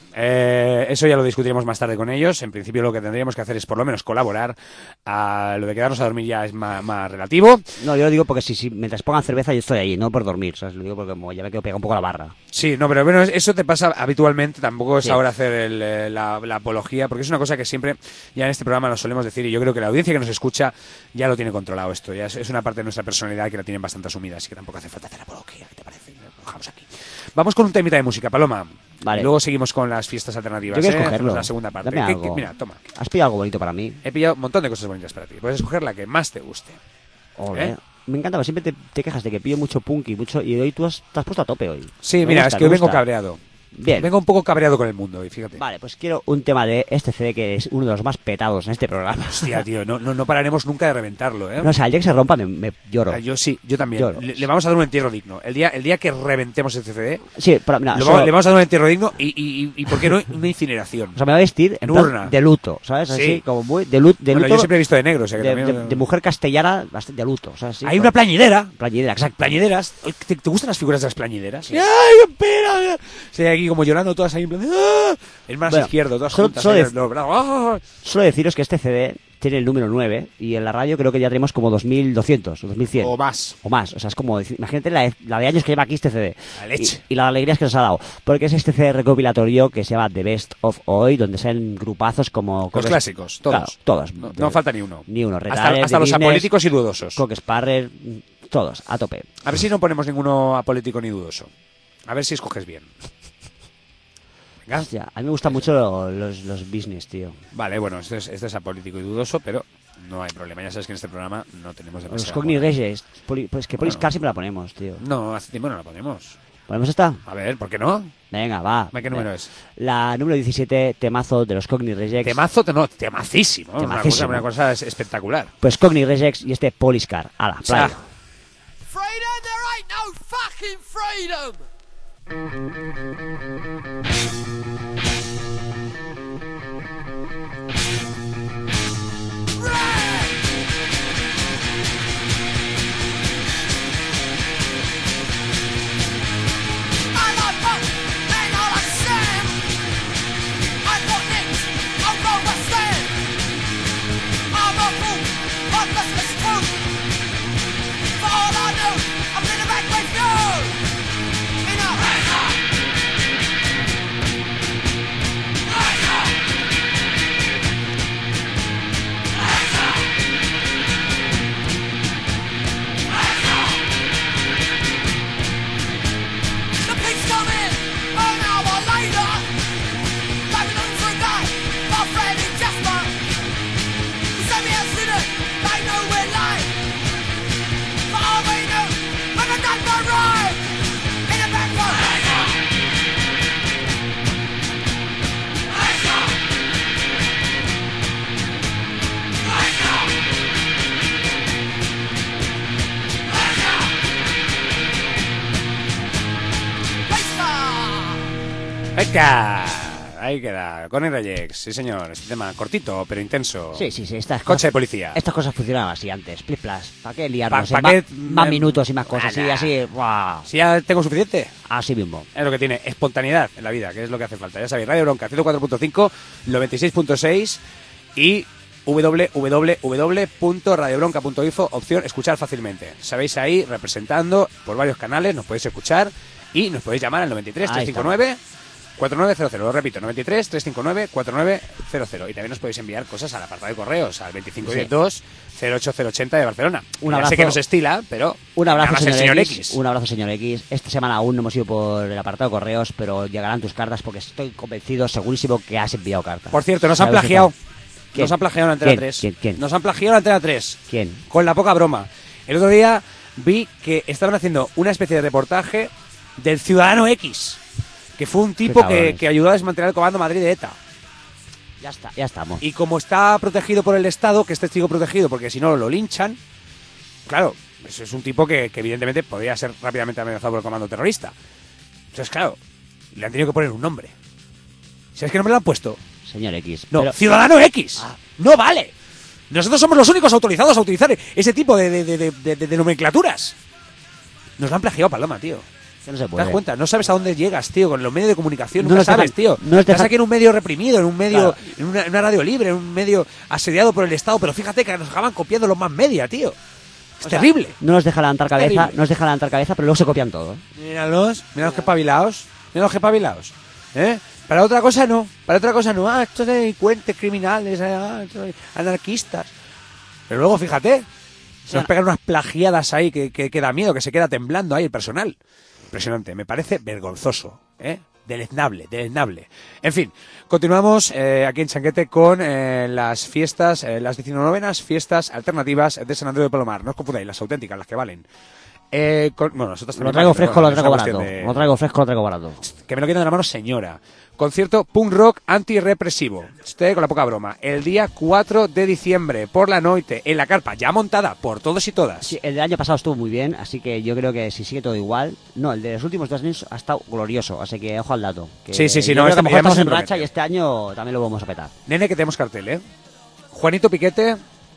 Eso ya lo discutiremos más tarde con ellos. En principio lo que tendríamos que hacer es por lo menos colaborar. Lo de quedarnos a dormir ya es más relativo. No, yo lo digo porque si mientras pongan cerveza yo estoy ahí, no por dormir, ¿sabes? Lo digo porque como ya me quedo pegado un poco a la barra. Sí, no, pero bueno, eso te pasa habitualmente. Tampoco es Sí. ahora hacer la apología, porque es una cosa que siempre ya en este programa lo solemos decir, y yo creo que la audiencia que nos escucha ya lo tiene controlado esto. Ya es una parte de nuestra personalidad que la tienen bastante asumida, así que tampoco hace falta hacer apología. ¿Qué te parece? Lo dejamos aquí. Vamos con un temita de música, Paloma. Vale. Y luego seguimos con las fiestas alternativas. Yo quiero Hacemos escogerlo. la segunda parte. Dame algo. Mira, toma. ¿Has pillado algo bonito para mí? He pillado un montón de cosas bonitas para ti. Puedes escoger la que más te guste. Ole. ¿Eh? Me encanta, pero siempre te quejas de que pillo mucho punk y hoy te has puesto a tope hoy. Sí, Me mira, gusta, es que hoy me vengo gusta. cabreado. Bien. Vengo un poco cabreado con el mundo hoy, fíjate. Vale, pues quiero un tema de este CD que es uno de los más petados en este programa. Hostia, tío, no pararemos nunca de reventarlo, ¿eh? No, o sea, el día que se rompa me lloro. Yo sí, yo también. Lloro. Le vamos a dar un entierro digno. El día que reventemos este CD, Sí, pero mira, le vamos a dar un entierro digno y ¿por qué no? Una incineración. o sea, me va a vestir En en plan urna. de luto, ¿sabes? Sí. Así, como muy de luto. Bueno, yo siempre he visto de negro, o sea que de, también... de mujer castellana, bastante de luto. O sea, sí, Hay como- una plañidera. plañidera, exacto. Plañideras. ¿Te gustan las figuras de las plañideras? Sí. ¡Ay, qué pena! Sí, aquí como llorando todas ahí en plan... ¡Ah! El más Bueno, izquierdo, todas solo- juntas. solo ahí, dec- los brazos. ¡Ah! Solo deciros que este CD tiene el número 9 y en la radio creo que ya tenemos como 2200 o 2100. O más. O más, o sea, es como, imagínate la de años que lleva aquí este CD. La leche. Y las alegrías que nos ha dado. Porque es este CD recopilatorio que se llama The Best of Hoy, donde salen grupazos como... Los clásicos, todos. Claro, todos. No falta ni uno. Ni uno. Hasta Retaler, los The Business, apolíticos y dudosos. Cock Sparrer, todos, a tope. A ver si no ponemos ninguno apolítico ni dudoso. A ver si escoges bien. Venga. Hostia, a mí me gustan mucho los business, tío. Vale, bueno, este es apolítico y dudoso, pero no hay problema. Ya sabes que en este programa no tenemos Los demasiado. Cogni Reyes. Pues que Police Bueno. Car siempre la ponemos, tío. No, hace tiempo no la ponemos. ¿Ponemos esta? A ver, ¿por qué no? Venga, va. ¿Qué número es? La número 17, temazo de los Cogni Rejects. Temazo, no, temacísimo. Temacísimo. Una cosa espectacular. Pues Cogni Rejects y este Police Car. Ala, playa. Freedom, there ain't no fucking freedom! I like pop and I like Sam. I've got nicks, I'll go West Stand. I'm a fool, I'm restless too. For all I know, I'm in the back with you. In a The police come in an hour later. They've been looking for a guy, my friend and Jasper. We sent me accident, they know we're lying. For all we know, we've been done for right. In the back room. Police car. ¡Venga! Ahí queda. Con el Reyex. Sí, señor. Este tema cortito, pero intenso. Sí, estas Coche cosas, de policía. estas cosas funcionaban así antes. Plis plas. ¿Para qué liarnos? Pa' en qué- más minutos y más cosas. Nada. Así, ¡buah! Si ya tengo suficiente. Así mismo. Es lo que tiene, espontaneidad en la vida, que es lo que hace falta. Ya sabéis, Radio Bronca 104.5, 96.6 y www.radiobronca.info, opción escuchar fácilmente. Sabéis ahí, representando por varios canales, nos podéis escuchar y nos podéis llamar al 93 Ahí 359 4900. Lo repito, 93 359 4900. Y también nos podéis enviar cosas al apartado de correos, al 2512 08080 de Barcelona. Un Ya abrazo. sé que nos estila, pero Un abrazo, además el señor señor X. X. Un abrazo, señor X. Esta semana aún no hemos ido por el apartado de correos, pero llegarán tus cartas porque estoy convencido, segurísimo, que has enviado cartas. Por cierto, nos han ¿Sabes qué plagiado. tal? ¿Quién? Nos han plagiado en Antena ¿Quién? 3. ¿Quién? Nos han plagiado en Antena 3. ¿Quién? Con la poca broma. El otro día vi que estaban haciendo una especie de reportaje del Ciudadano X, que fue un tipo cabrones. que ayudó a desmantelar el Comando Madrid de ETA. Ya está, ya estamos. Y como está protegido por el Estado, que es testigo protegido, porque si no lo linchan, claro, eso es un tipo que evidentemente podría ser rápidamente amenazado por el comando terrorista. Entonces, claro, le han tenido que poner un nombre. ¿Sabes qué nombre le han puesto? Señor X. No, pero- Ciudadano X. Ah. No vale. Nosotros somos los únicos autorizados a utilizar ese tipo de nomenclaturas. Nos lo han plagiado, Paloma, tío. Que no se ¿Te puede. das cuenta? No sabes a dónde llegas, tío, con los medios de comunicación. No Nunca nos dejan- sabes, tío. no nos Estás dejan- aquí en un medio reprimido, en un medio, Claro. en una radio libre, en un medio asediado por el Estado, pero fíjate que nos acaban copiando los más media, tío. Es terrible. No nos deja levantar cabeza, Terrible. no nos deja levantar cabeza, pero luego se copian todo. Míralos que pabilaos. Míralos que pabilaos. Para otra cosa no. Ah, estos delincuentes, criminales, estos anarquistas. Pero luego, fíjate, se nos pegan unas plagiadas ahí que da miedo, que se queda temblando ahí el personal. Impresionante, me parece vergonzoso, deleznable. En fin, continuamos aquí en Chanquete con las fiestas, las 19º fiestas alternativas de San Andreu de Palomar. No os confundáis, las auténticas, las que valen. Bueno, nosotros Lo también traigo valen, pero fresco, bueno, lo es traigo una barato. cuestión de- Lo traigo fresco, lo traigo barato. Que me lo quiten de la mano, señora. Concierto punk rock antirrepresivo. Usted con la poca broma. El día 4 de diciembre, por la noche, en la carpa, ya montada por todos y todas. Sí, el del año pasado estuvo muy bien, así que yo creo que si sigue todo igual. No, el de los últimos 2 años ha estado glorioso, así que ojo al dato. Que Sí, yo no, creo que este a lo mejor además estamos en se racha promete. y este año también lo vamos a petar. Nene, que tenemos cartel, ¿eh? Juanito Piquete,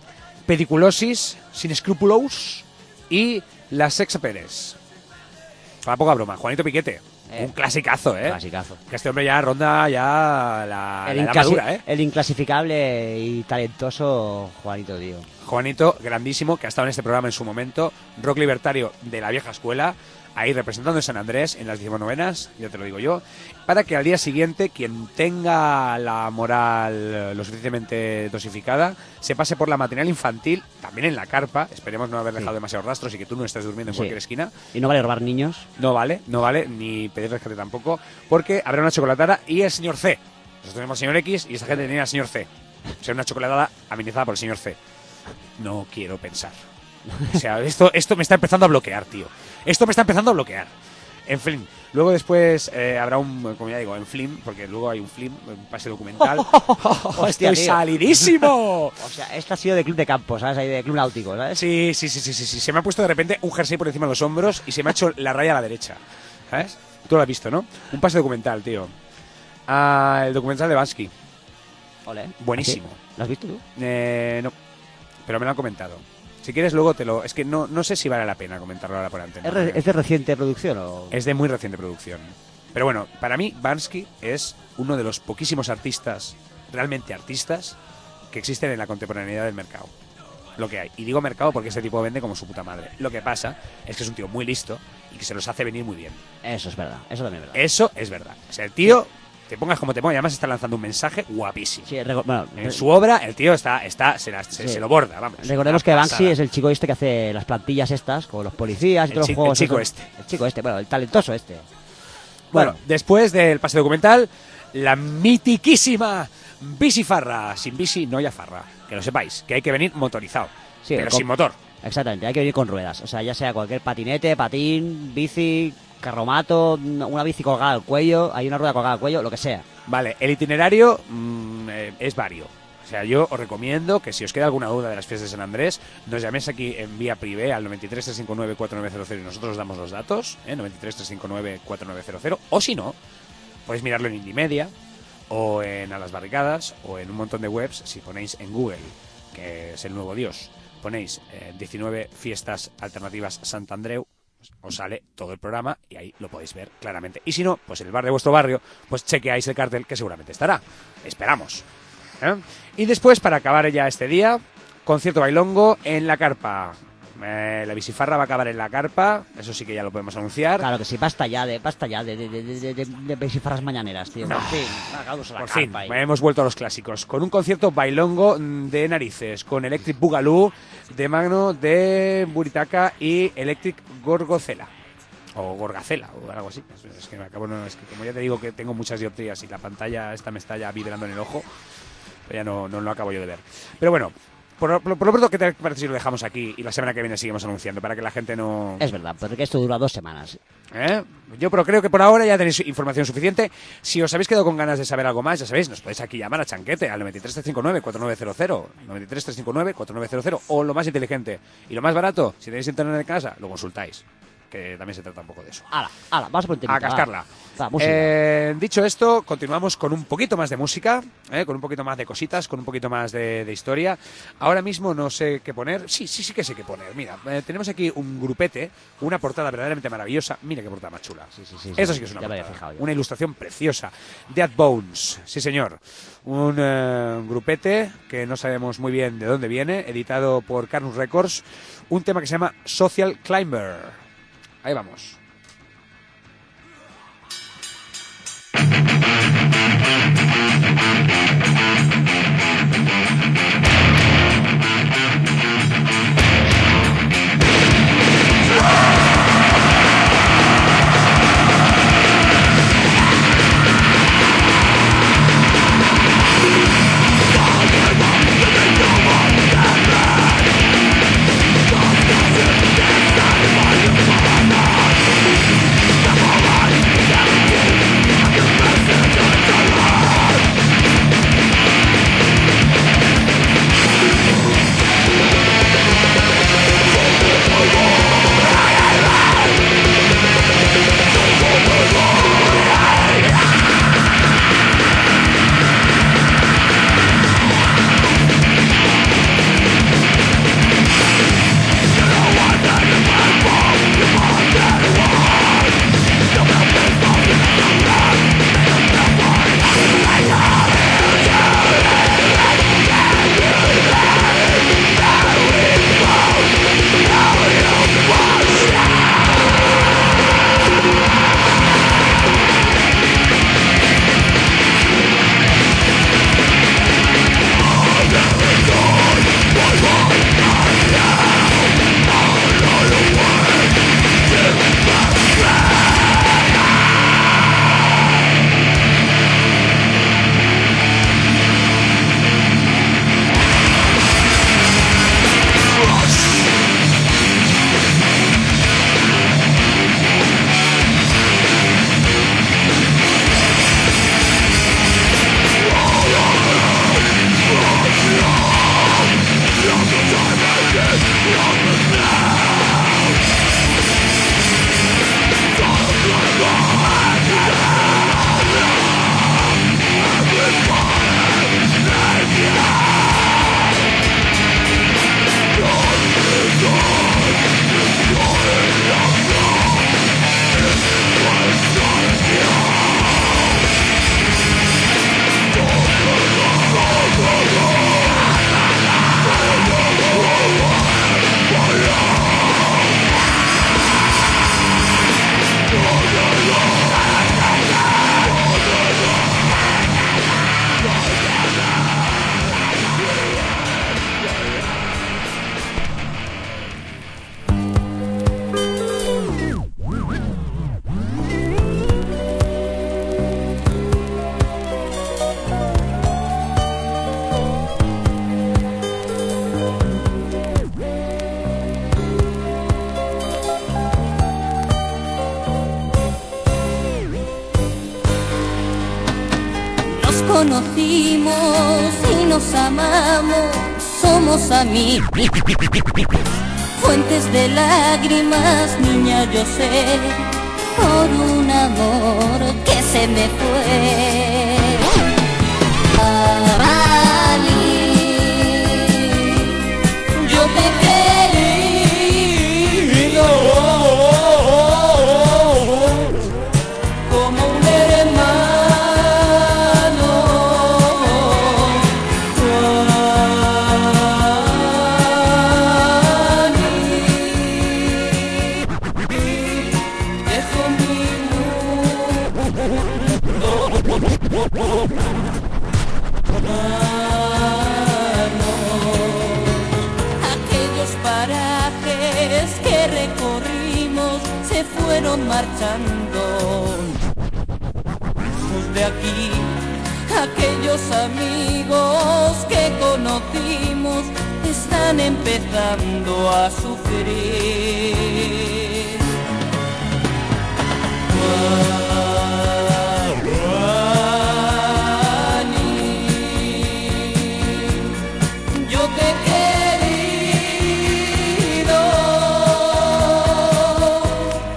Pediculosis, Sin Escrúpulos y La Sexa Pérez. Con la poca broma, Juanito Piquete. Un clasicazo, ¿eh? Clasicazo. Que este hombre ya ronda ya la edad madura, ¿eh? El inclasificable y talentoso Juanito, tío. Juanito, grandísimo, que ha estado en este programa en su momento, rock libertario de la vieja escuela, ahí representando en San Andrés en las 19º, ya te lo digo yo, para que al día siguiente quien tenga la moral lo suficientemente dosificada se pase por la matinal infantil, también en la carpa, esperemos no haber dejado demasiados rastros y que tú no estés durmiendo en Sí. cualquier esquina. Y no vale robar niños. No vale, ni pedir rescate tampoco, porque habrá una chocolatada y el señor C. Nosotros tenemos al señor X y esta gente tenía al señor C. Será una chocolatada amenizada por el señor C. No quiero pensar. O sea, esto me está empezando a bloquear, tío. Esto me está empezando a bloquear. En fin, luego después habrá un, como ya digo, en film, porque luego hay un film, un pase documental. Hostia, ¡Estoy tío. salidísimo! O sea, este ha sido de club de campo, ¿sabes? Ahí de club náutico, ¿sabes? Sí. Se me ha puesto de repente un jersey por encima de los hombros y se me ha hecho la raya a la derecha. ¿Sabes? Tú lo has visto, ¿no? Un pase documental, tío. El documental de Bansky. Ole. Buenísimo. ¿Sí? ¿Lo has visto tú? No, pero me lo han comentado. Si quieres luego te lo... Es que no sé si vale la pena comentarlo ahora por antena. ¿Es de reciente producción o...? Es de muy reciente producción. Pero bueno, para mí Bansky es uno de los poquísimos artistas, realmente artistas, que existen en la contemporaneidad del mercado. Lo que hay. Y digo mercado porque este tipo vende como su puta madre. Lo que pasa es que es un tío muy listo y que se los hace venir muy bien. Eso es verdad, eso también es verdad. Eso es verdad. O sea, el tío, te pongas como te pongas, y además está lanzando un mensaje guapísimo. Sí, bueno, En su obra, el tío se lo borda, vamos. recordemos Una que Banksy pasada. es el chico este que hace las plantillas estas, con los policías y El todos chi- los juegos. el chico estos. este. El chico este, bueno, el talentoso este. Bueno, después del pase documental, la mitiquísima bicifarra. Sin bici no hay farra. Que lo sepáis, que hay que venir motorizado, Sí, pero con- sin motor. Exactamente, hay que venir con ruedas. O sea, ya sea cualquier patinete, patín, bici, carromato, una bici colgada al cuello, hay una rueda colgada al cuello, lo que sea. Vale, el itinerario es vario. O sea, yo os recomiendo que si os queda alguna duda de las fiestas de San Andrés, nos llaméis aquí en vía privé al 93 359 4900 y nosotros os damos los datos, 93 359 4900, o si no, podéis mirarlo en Indimedia o en A las Barricadas o en un montón de webs. Si ponéis en Google, que es el nuevo Dios, ponéis 19 fiestas alternativas Sant Andreu, os sale todo el programa y ahí lo podéis ver claramente. Y si no, pues en el bar de vuestro barrio, pues chequeáis el cartel que seguramente estará. Esperamos. Y después, para acabar ya este día, concierto bailongo en la carpa. La bicifarra va a acabar en la carpa, eso sí que ya lo podemos anunciar. Claro que sí, basta ya de bicifarras mañaneras, tío. No. Por fin, hagamos la Por fin, carpa ahí. hemos vuelto a los clásicos. Con un concierto bailongo de narices, con Electric Boogaloo, de Magno, de Buritaca y Electric Gorgocela. O Gorgacela, o algo así. Es que me acabo, es que como ya te digo que tengo muchas dioptrías y la pantalla esta me está ya vibrando en el ojo, pero ya no lo acabo yo de ver. Pero bueno, por lo pronto, ¿qué te parece si lo dejamos aquí y la semana que viene seguimos anunciando para que la gente no... Es verdad, porque esto dura 2 semanas. Yo pero creo que por ahora ya tenéis información suficiente. Si os habéis quedado con ganas de saber algo más, ya sabéis, nos podéis aquí llamar a Chanquete al 93 359 4900, 93 359 4900, o lo más inteligente y lo más barato, si tenéis internet en casa, lo consultáis. que también se trata un poco de eso. Ala, vamos a por un temita, A cascarla. Va, música. Dicho esto, continuamos con un poquito más de música, con un poquito más de cositas, con un poquito más de historia. Ahora mismo no sé qué poner. Sí que sé qué poner. Mira, tenemos aquí un grupete, una portada verdaderamente maravillosa. Mira qué portada más chula. Sí, Eso sí que es una ya me había portada. fijado yo. Una ilustración preciosa. Dead Bones, sí señor. Un grupete que no sabemos muy bien de dónde viene, editado por Carnus Records. Un tema que se llama Social Climber. Ahí vamos. conocimos y nos amamos, somos amigos. Fuentes de lágrimas, niña, yo sé, por un amor que se me fue. Ali, yo te querido como un hermano. Dejo mi aquellos parajes que recorrimos se fueron marchando. Lejos de aquí, aquellos amigos que conocimos están empezando a sufrir. Yo te he querido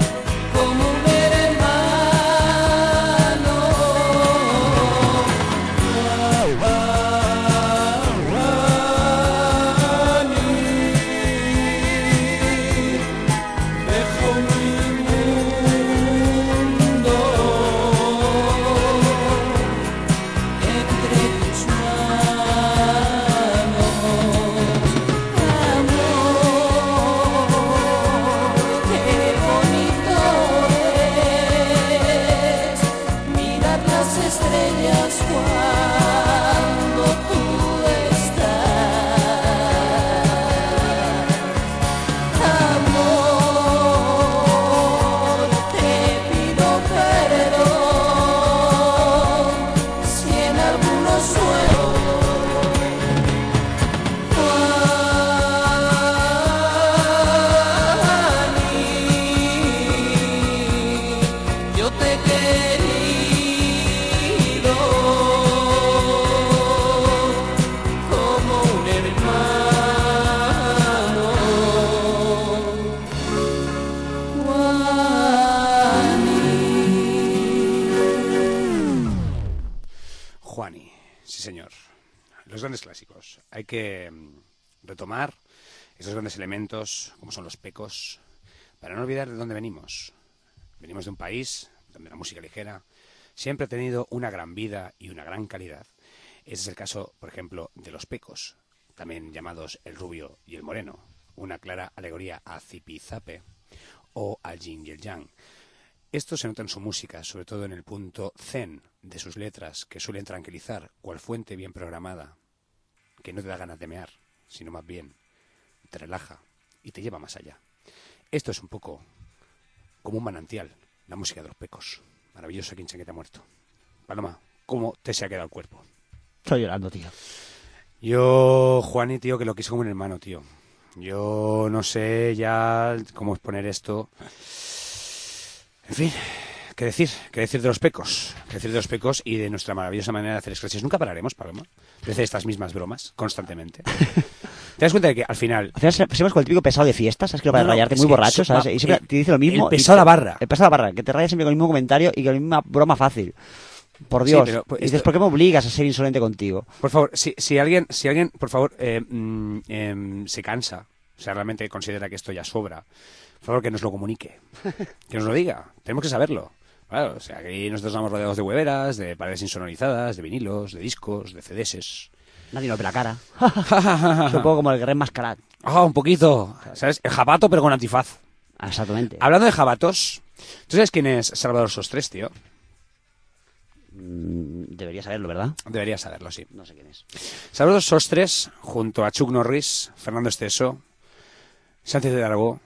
que retomar esos grandes elementos, como son los pecos, para no olvidar de dónde venimos. Venimos de un país donde la música ligera siempre ha tenido una gran vida y una gran calidad. Ese es el caso, por ejemplo, de los pecos, también llamados el rubio y el moreno, una clara alegoría a Zipizape o al yin y el yang. Esto se nota en su música, sobre todo en el punto zen de sus letras, que suelen tranquilizar, cual fuente bien programada, que no te da ganas de mear, sino más bien te relaja y te lleva más allá. Esto es un poco como un manantial, la música de los pecos. Maravilloso aquí en Chanqueta Muerto. Paloma, ¿cómo te se ha quedado el cuerpo? Estoy llorando, tío. Yo, Juani, tío, que lo quise como un hermano, tío. Yo no sé ya cómo exponer esto. En fin, ¿qué decir? ¿Qué decir de los pecos? ¿Qué decir de los pecos y de nuestra maravillosa manera de hacer scratches? Nunca pararemos, Paloma, de hacer estas mismas bromas constantemente. ¿Te das cuenta de que al final... Al final somos con el típico pesado de fiestas, ¿sabes? Que lo para No, rayarte es muy que borracho, ¿sabes? Y siempre te dice lo mismo. El pesado de la barra. El pesado de la barra, que te rayas siempre con el mismo comentario y con la misma broma fácil. Por Dios. Sí, pero, pues, y dices, ¿por qué me obligas a ser insolente contigo? Por favor, si alguien, por favor, se cansa, o sea, realmente considera que esto ya sobra, por favor, que nos lo comunique, que nos lo diga, tenemos que saberlo. Claro, o sea, aquí nosotros estamos rodeados de hueveras, de paredes insonorizadas, de vinilos, de discos, de CDs. Nadie nos ve la cara. Es un poco como el Guerrero Mascarat. Ah, un poquito, ¿sabes? El jabato, pero con antifaz. Exactamente. Hablando de jabatos, ¿tú sabes quién es Salvador Sostres, tío? Debería saberlo, ¿verdad? Deberías saberlo, sí. No sé quién es. Salvador Sostres, junto a Chuck Norris, Fernando Esteso, Sánchez de Aragó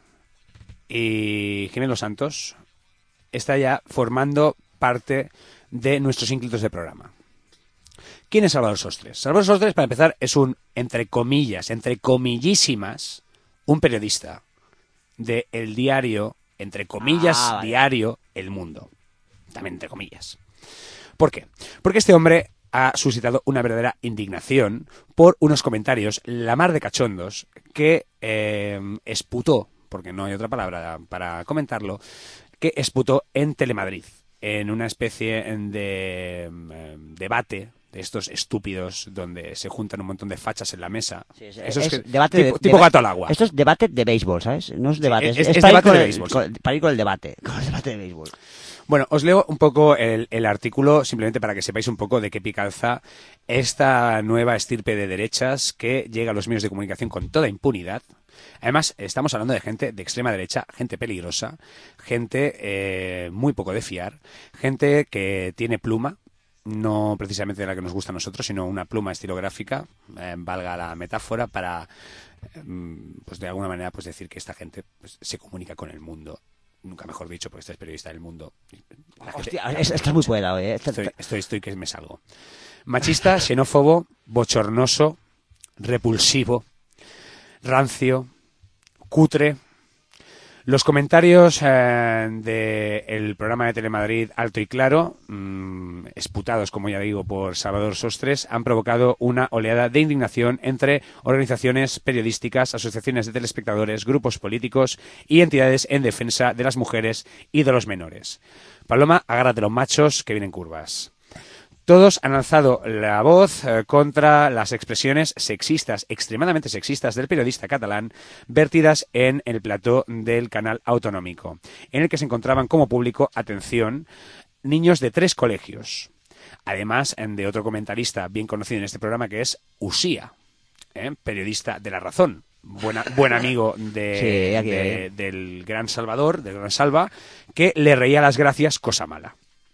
y Jiménez Los Santos, está ya formando parte de nuestros ínclitos de programa. ¿Quién es Salvador Sostres? Salvador Sostres, para empezar, es un, entre comillas, entre comillísimas, un periodista de el diario, entre comillas, vale. diario El Mundo. También entre comillas. ¿Por qué? Porque este hombre ha suscitado una verdadera indignación por unos comentarios la mar de cachondos que esputó, porque no hay otra palabra para comentarlo, que esputó en Telemadrid, en una especie de debate de estos estúpidos donde se juntan un montón de fachas en la mesa. Sí, Eso es que, debate tipo gato al agua. Esto es debate de béisbol, ¿sabes? No es debate. es para debate ir con de el- béisbol, con- para ir con el debate. Con el debate de béisbol. Bueno, os leo un poco el artículo simplemente para que sepáis un poco de qué pie calza esta nueva estirpe de derechas que llega a los medios de comunicación con toda impunidad. Además, estamos hablando de gente de extrema derecha, gente peligrosa, gente muy poco de fiar, gente que tiene pluma, no precisamente de la que nos gusta a nosotros, sino una pluma estilográfica, valga la metáfora, para, pues de alguna manera, pues decir que esta gente pues, se comunica con el mundo. Nunca mejor dicho, porque este es periodista del mundo. La gente- Hostia, estás muy poeta hoy, ¿eh? Estoy que me salgo. Machista, xenófobo, bochornoso, repulsivo, rancio, cutre. Los comentarios del programa de Telemadrid Alto y Claro, esputados, como ya digo, por Salvador Sostres, han provocado una oleada de indignación entre organizaciones periodísticas, asociaciones de telespectadores, grupos políticos y entidades en defensa de las mujeres y de los menores. Paloma, agárrate los machos que vienen curvas. Todos han alzado la voz contra las expresiones sexistas, extremadamente sexistas del periodista catalán, vertidas en el plató del canal autonómico, en el que se encontraban como público, atención, niños de 3 colegios. Además de otro comentarista bien conocido en este programa que es Usía, periodista de La Razón. Buen amigo del Gran Salvador, del Gran Salva, que le reía las gracias, cosa mala.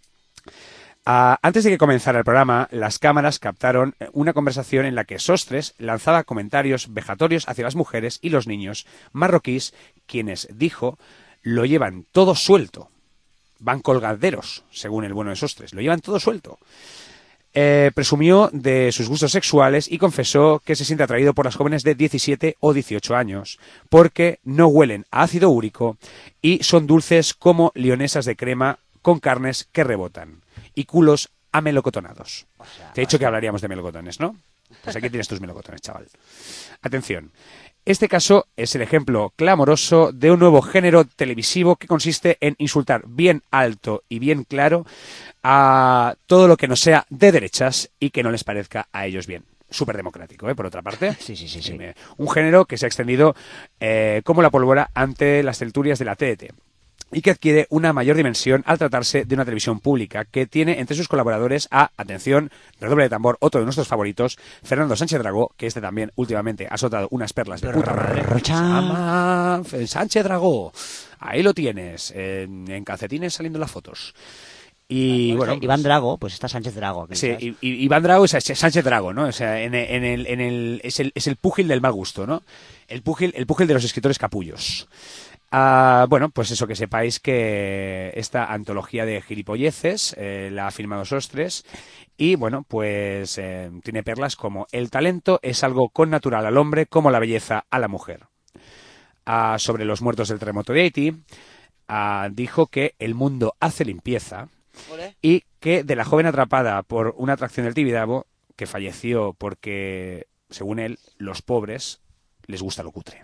Antes de que comenzara el programa, las cámaras captaron una conversación en la que Sostres lanzaba comentarios vejatorios hacia las mujeres y los niños marroquíes, quienes, dijo, lo llevan todo suelto. Van colgaderos, según el bueno de Sostres, lo llevan todo suelto. Presumió de sus gustos sexuales y confesó que se siente atraído por las jóvenes de 17 o 18 años, porque no huelen a ácido úrico y son dulces como lionesas de crema con carnes que rebotan y culos amelocotonados. Te he dicho que hablaríamos de melocotones, ¿no? Pues aquí tienes tus melocotones, chaval. Atención. Este caso es el ejemplo clamoroso de un nuevo género televisivo que consiste en insultar bien alto y bien claro a todo lo que no sea de derechas y que no les parezca a ellos bien. súper democrático, por otra parte. Sí. Un género que se ha extendido como la pólvora ante las tertulias de la TDT y que adquiere una mayor dimensión al tratarse de una televisión pública que tiene entre sus colaboradores a, atención, redoble de tambor, otro de nuestros favoritos, Fernando Sánchez Dragó, que también últimamente ha soltado unas perlas de puta madre. Ama Sánchez Dragó, ahí lo tienes, en calcetines saliendo las fotos. Y bueno, Iván Drago, pues está Sánchez Drago. Sí, Iván Drago es Sánchez Drago, ¿no? O sea, es el púgil del mal gusto, ¿no? El púgil de los escritores capullos. Bueno, pues eso, que sepáis que esta antología de gilipolleces la ha firmado Sostres y, bueno, pues tiene perlas como el talento es algo connatural al hombre como la belleza a la mujer. Sobre los muertos del terremoto de Haití, dijo que el mundo hace limpieza y que de la joven atrapada por una atracción del Tibidabo, que falleció porque, según él, los pobres les gusta lo cutre.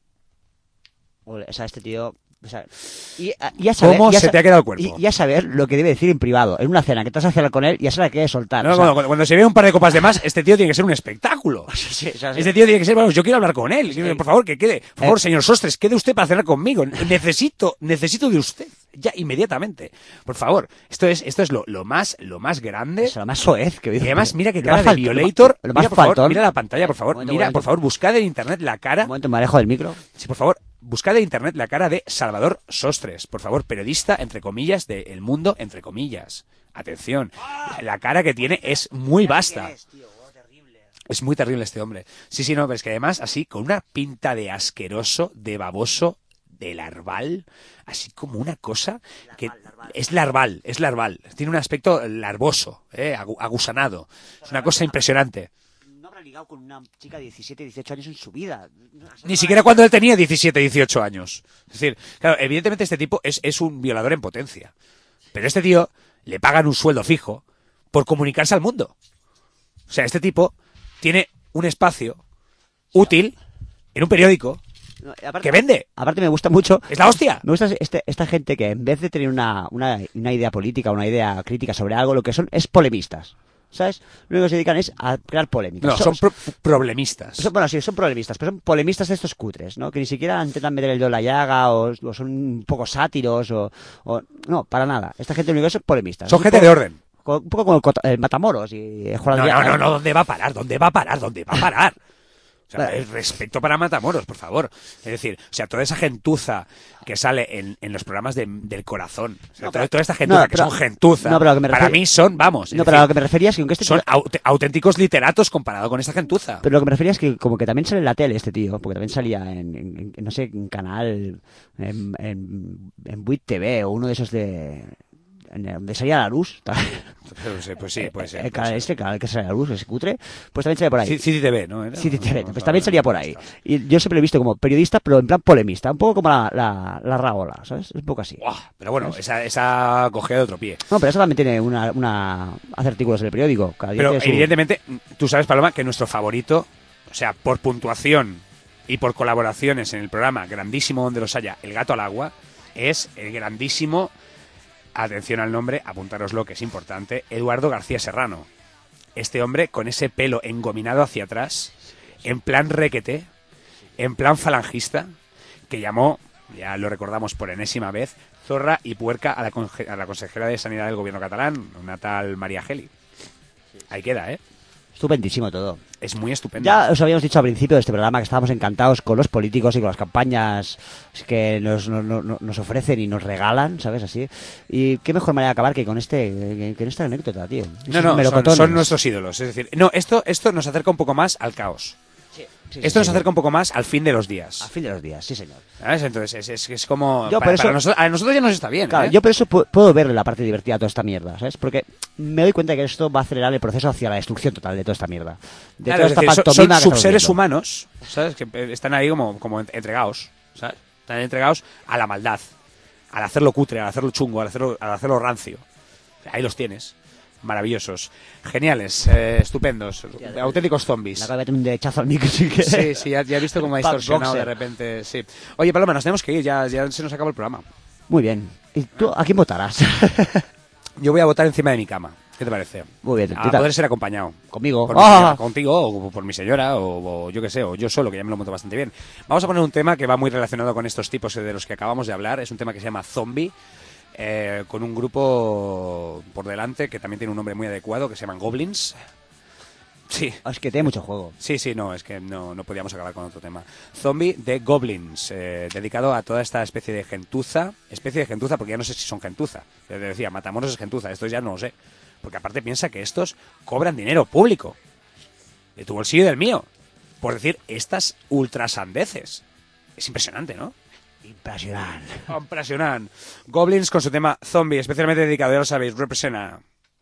O sea, este tío... O sea, y a saber, ¿Cómo se te ha quedado el cuerpo? Y a saber lo que debe decir en privado. En una cena que te vas a hacer con él y ya se la quiere soltar. No, o sea, cuando se ve un par de copas de más, este tío tiene que ser un espectáculo. sí, o sea, sí. Este tío tiene que ser, vamos, yo quiero hablar con él. Por favor, que quede. Por favor, señor Sostres, quede usted para cenar conmigo. Necesito de usted. Ya, inmediatamente. Por favor. Esto es lo más grande. Es lo más soez que he oído. Y además, mira que Lo cara más de faltón, Violator. lo más Mira, por favor, faltón. mira la pantalla, por favor. Momento. Por favor, buscad en internet la cara. Un momento, me alejo del micro. Sí, por favor, buscad en internet la cara de Salvador Sostres. Por favor, periodista, entre comillas, de El Mundo, entre comillas. Atención. La cara que tiene es muy vasta. Es muy terrible este hombre. Sí, no, pero es que además, así, con una pinta de asqueroso, de baboso, de larval, así como una cosa que es larval. Tiene un aspecto larvoso, agusanado. Es una cosa impresionante. No habrá ligado con una chica de 17, 18 años en su vida. Ni siquiera cuando él tenía 17, 18 años. Es decir, claro, evidentemente este tipo es un violador en potencia. Pero a este tío le pagan un sueldo fijo por comunicarse al mundo. O sea, este tipo tiene un espacio útil en un periódico No, aparte, que vende. Aparte me gusta mucho... ¡Es la hostia! Me gusta esta gente que en vez de tener una idea política, una idea crítica sobre algo, lo que son es polemistas. ¿Sabes? Lo único que se dedican es a crear polémicas. No, son problemistas. Bueno, sí, son polemistas, pero son polemistas de estos cutres, ¿no? Que ni siquiera intentan meter el dedo en la llaga o son un poco sátiros o... No, para nada. Esta gente lo único que son polemistas. Son gente de orden. Un poco como el Matamoros y Juan No, ¿dónde va a parar? O sea, el respeto para Matamoros, por favor. Es decir, o sea, toda esa gentuza que sale en los programas del corazón. O sea, toda esta gentuza que son gentuza. Para mí son, vamos. No, pero a lo que me refería es que aunque este son auténticos literatos comparado con esta gentuza. Pero lo que me refería es que como que también sale en la tele este tío, porque también salía en no sé, en canal, en Buit TV o uno de esos donde salía la luz. Pues sí, puede ser. El canal que sale la luz, ese cutre, pues también salía por ahí. City TV, ¿no? City TV, pues también salía por ahí. Y yo siempre lo he visto como periodista, pero en plan polemista, un poco como la Raola, ¿sabes? Es un poco así. Pero bueno, esa cogea de otro pie. No, pero eso también tiene hace artículos en el periódico. Cada día pero tiene su... evidentemente, tú sabes, Paloma, que nuestro favorito, o sea, por puntuación y por colaboraciones en el programa grandísimo donde los haya, El Gato al Agua, es el grandísimo... Atención al nombre, apuntároslo que es importante, Eduardo García Serrano. Este hombre con ese pelo engominado hacia atrás, en plan requete, en plan falangista, que llamó, ya lo recordamos por enésima vez, zorra y puerca a la consejera de Sanidad del gobierno catalán, una tal María Geli. Ahí queda, ¿eh? Estupendísimo todo. Es muy estupendo. Ya os habíamos dicho al principio de este programa que estábamos encantados con los políticos y con las campañas que nos ofrecen y nos regalan, ¿sabes? Así. Y qué mejor manera de acabar que con esta anécdota, tío. Son nuestros ídolos. Es decir, esto nos acerca un poco más al caos. Esto nos acerca un poco más al fin de los días. Al fin de los días, sí, señor. ¿Sabes? Entonces es como... Yo para nosotros, a nosotros ya nos está bien. Claro, yo por eso puedo verle la parte divertida a toda esta mierda, ¿sabes? Porque me doy cuenta que esto va a acelerar el proceso hacia la destrucción total de toda esta mierda. De toda esta pantomima son subseres humanos, ¿sabes? Que están ahí como entregados, ¿sabes? Están entregados a la maldad, al hacerlo cutre, al hacerlo chungo, al hacerlo rancio. Ahí los tienes. Maravillosos, geniales, estupendos, auténticos zombies. Le acabo de meter un derechazo al micro. Sí, ya he visto cómo ha distorsionado de repente. Sí. Oye, Paloma, nos tenemos que ir, ya se nos acaba el programa. Muy bien. ¿Y tú a quién votarás? Yo voy a votar encima de mi cama. ¿Qué te parece? Muy bien, A poder ser acompañado. Conmigo. Por mi señora, contigo, o por mi señora, o yo qué sé, o yo solo, que ya me lo monto bastante bien. Vamos a poner un tema que va muy relacionado con estos tipos de los que acabamos de hablar. Es un tema que se llama Zombie, con un grupo por delante que también tiene un nombre muy adecuado, que se llaman Goblins. Sí. Es que tiene mucho juego. Sí, no, es que no podíamos acabar con otro tema. Zombie de Goblins, dedicado a toda esta especie de gentuza porque ya no sé si son gentuza. Te decía, Matamoros es gentuza, esto ya no lo sé. Porque aparte piensa que estos cobran dinero público, de tu bolsillo y del mío, por decir estas ultrasandeces. Es impresionante, ¿no? Impresionante. Goblins con su tema Zombie, especialmente dedicado, ya lo sabéis, representa.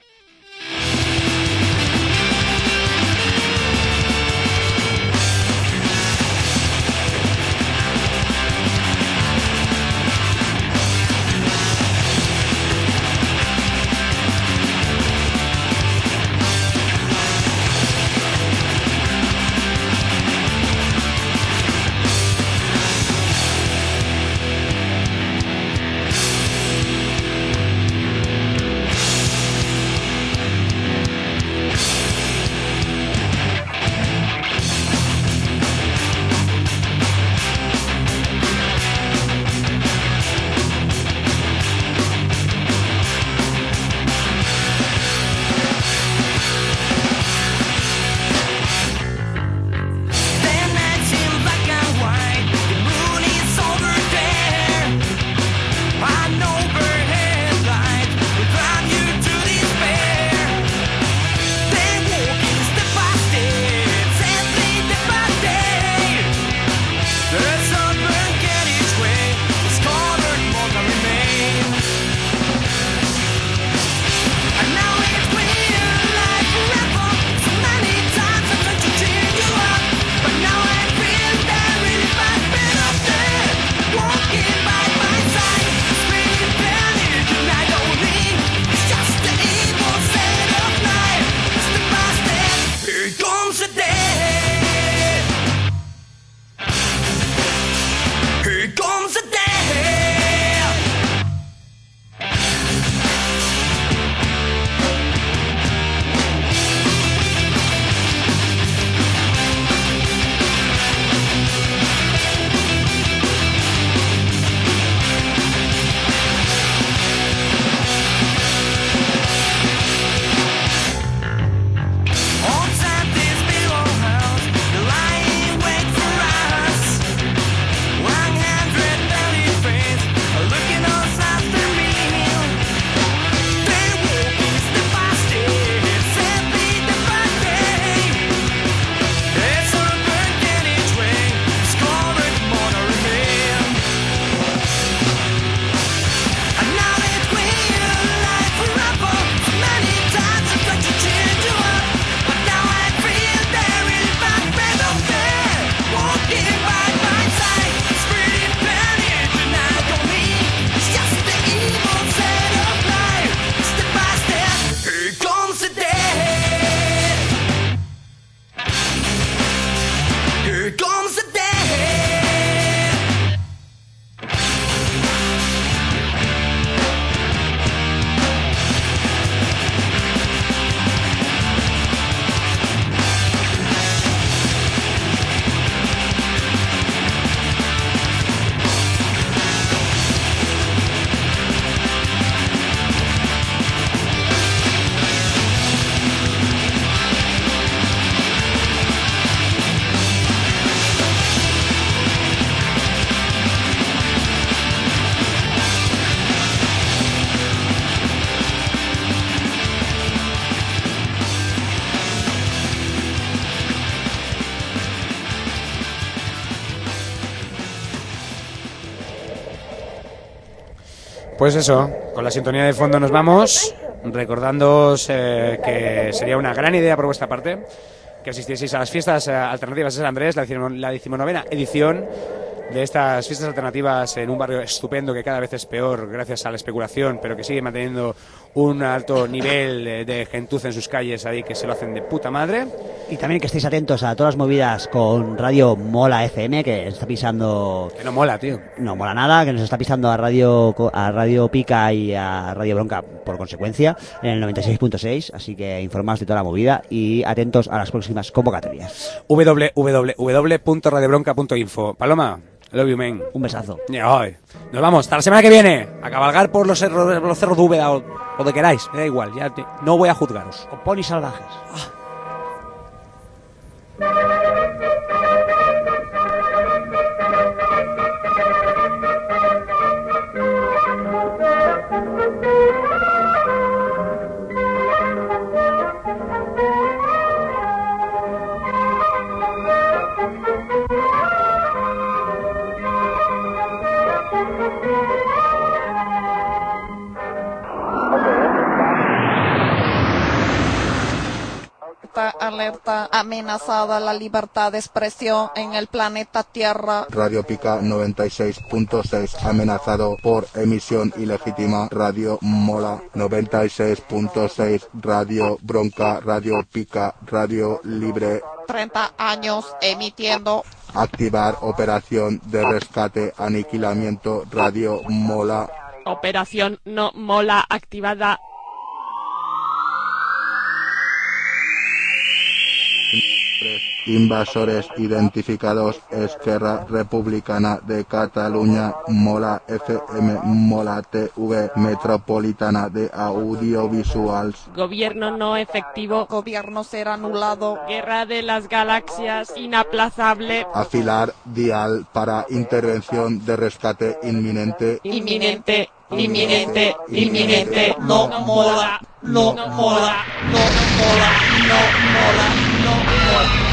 Pues eso, con la sintonía de fondo nos vamos, recordándoos que sería una gran idea por vuestra parte que asistieseis a las fiestas alternativas de San Andrés, la 19ª edición, de estas fiestas alternativas en un barrio estupendo que cada vez es peor gracias a la especulación, pero que sigue manteniendo un alto nivel de gentuza en sus calles ahí que se lo hacen de puta madre. Y también que estéis atentos a todas las movidas con Radio Mola FM, que está pisando... Que no mola, tío. No mola nada, que nos está pisando a Radio Pica y a Radio Bronca por consecuencia, en el 96.6, así que informaos de toda la movida y atentos a las próximas convocatorias. www.radiobronca.info. Paloma, love you, man. Un besazo. Nos vamos, hasta la semana que viene, a cabalgar por los cerros de Úbeda o de queráis, me da igual, no voy a juzgaros. Con ponis salvajes. Alerta amenazada la libertad de expresión en el planeta Tierra. Radio Pica 96.6 amenazado por emisión ilegítima. Radio Mola 96.6. Radio Bronca, Radio Pica, Radio Libre. 30 años emitiendo. Activar operación de rescate, aniquilamiento. Radio Mola. Operación no mola activada. Invasores identificados. Esquerra Republicana de Cataluña, Mola FM, Mola TV, Metropolitana de Audiovisuals. Gobierno no efectivo. Gobierno ser anulado. Guerra de las Galaxias inaplazable. Afilar dial para intervención de rescate inminente. Inminente. Inminente, inminente, no mola, no mola, no mola, no mola, no mola.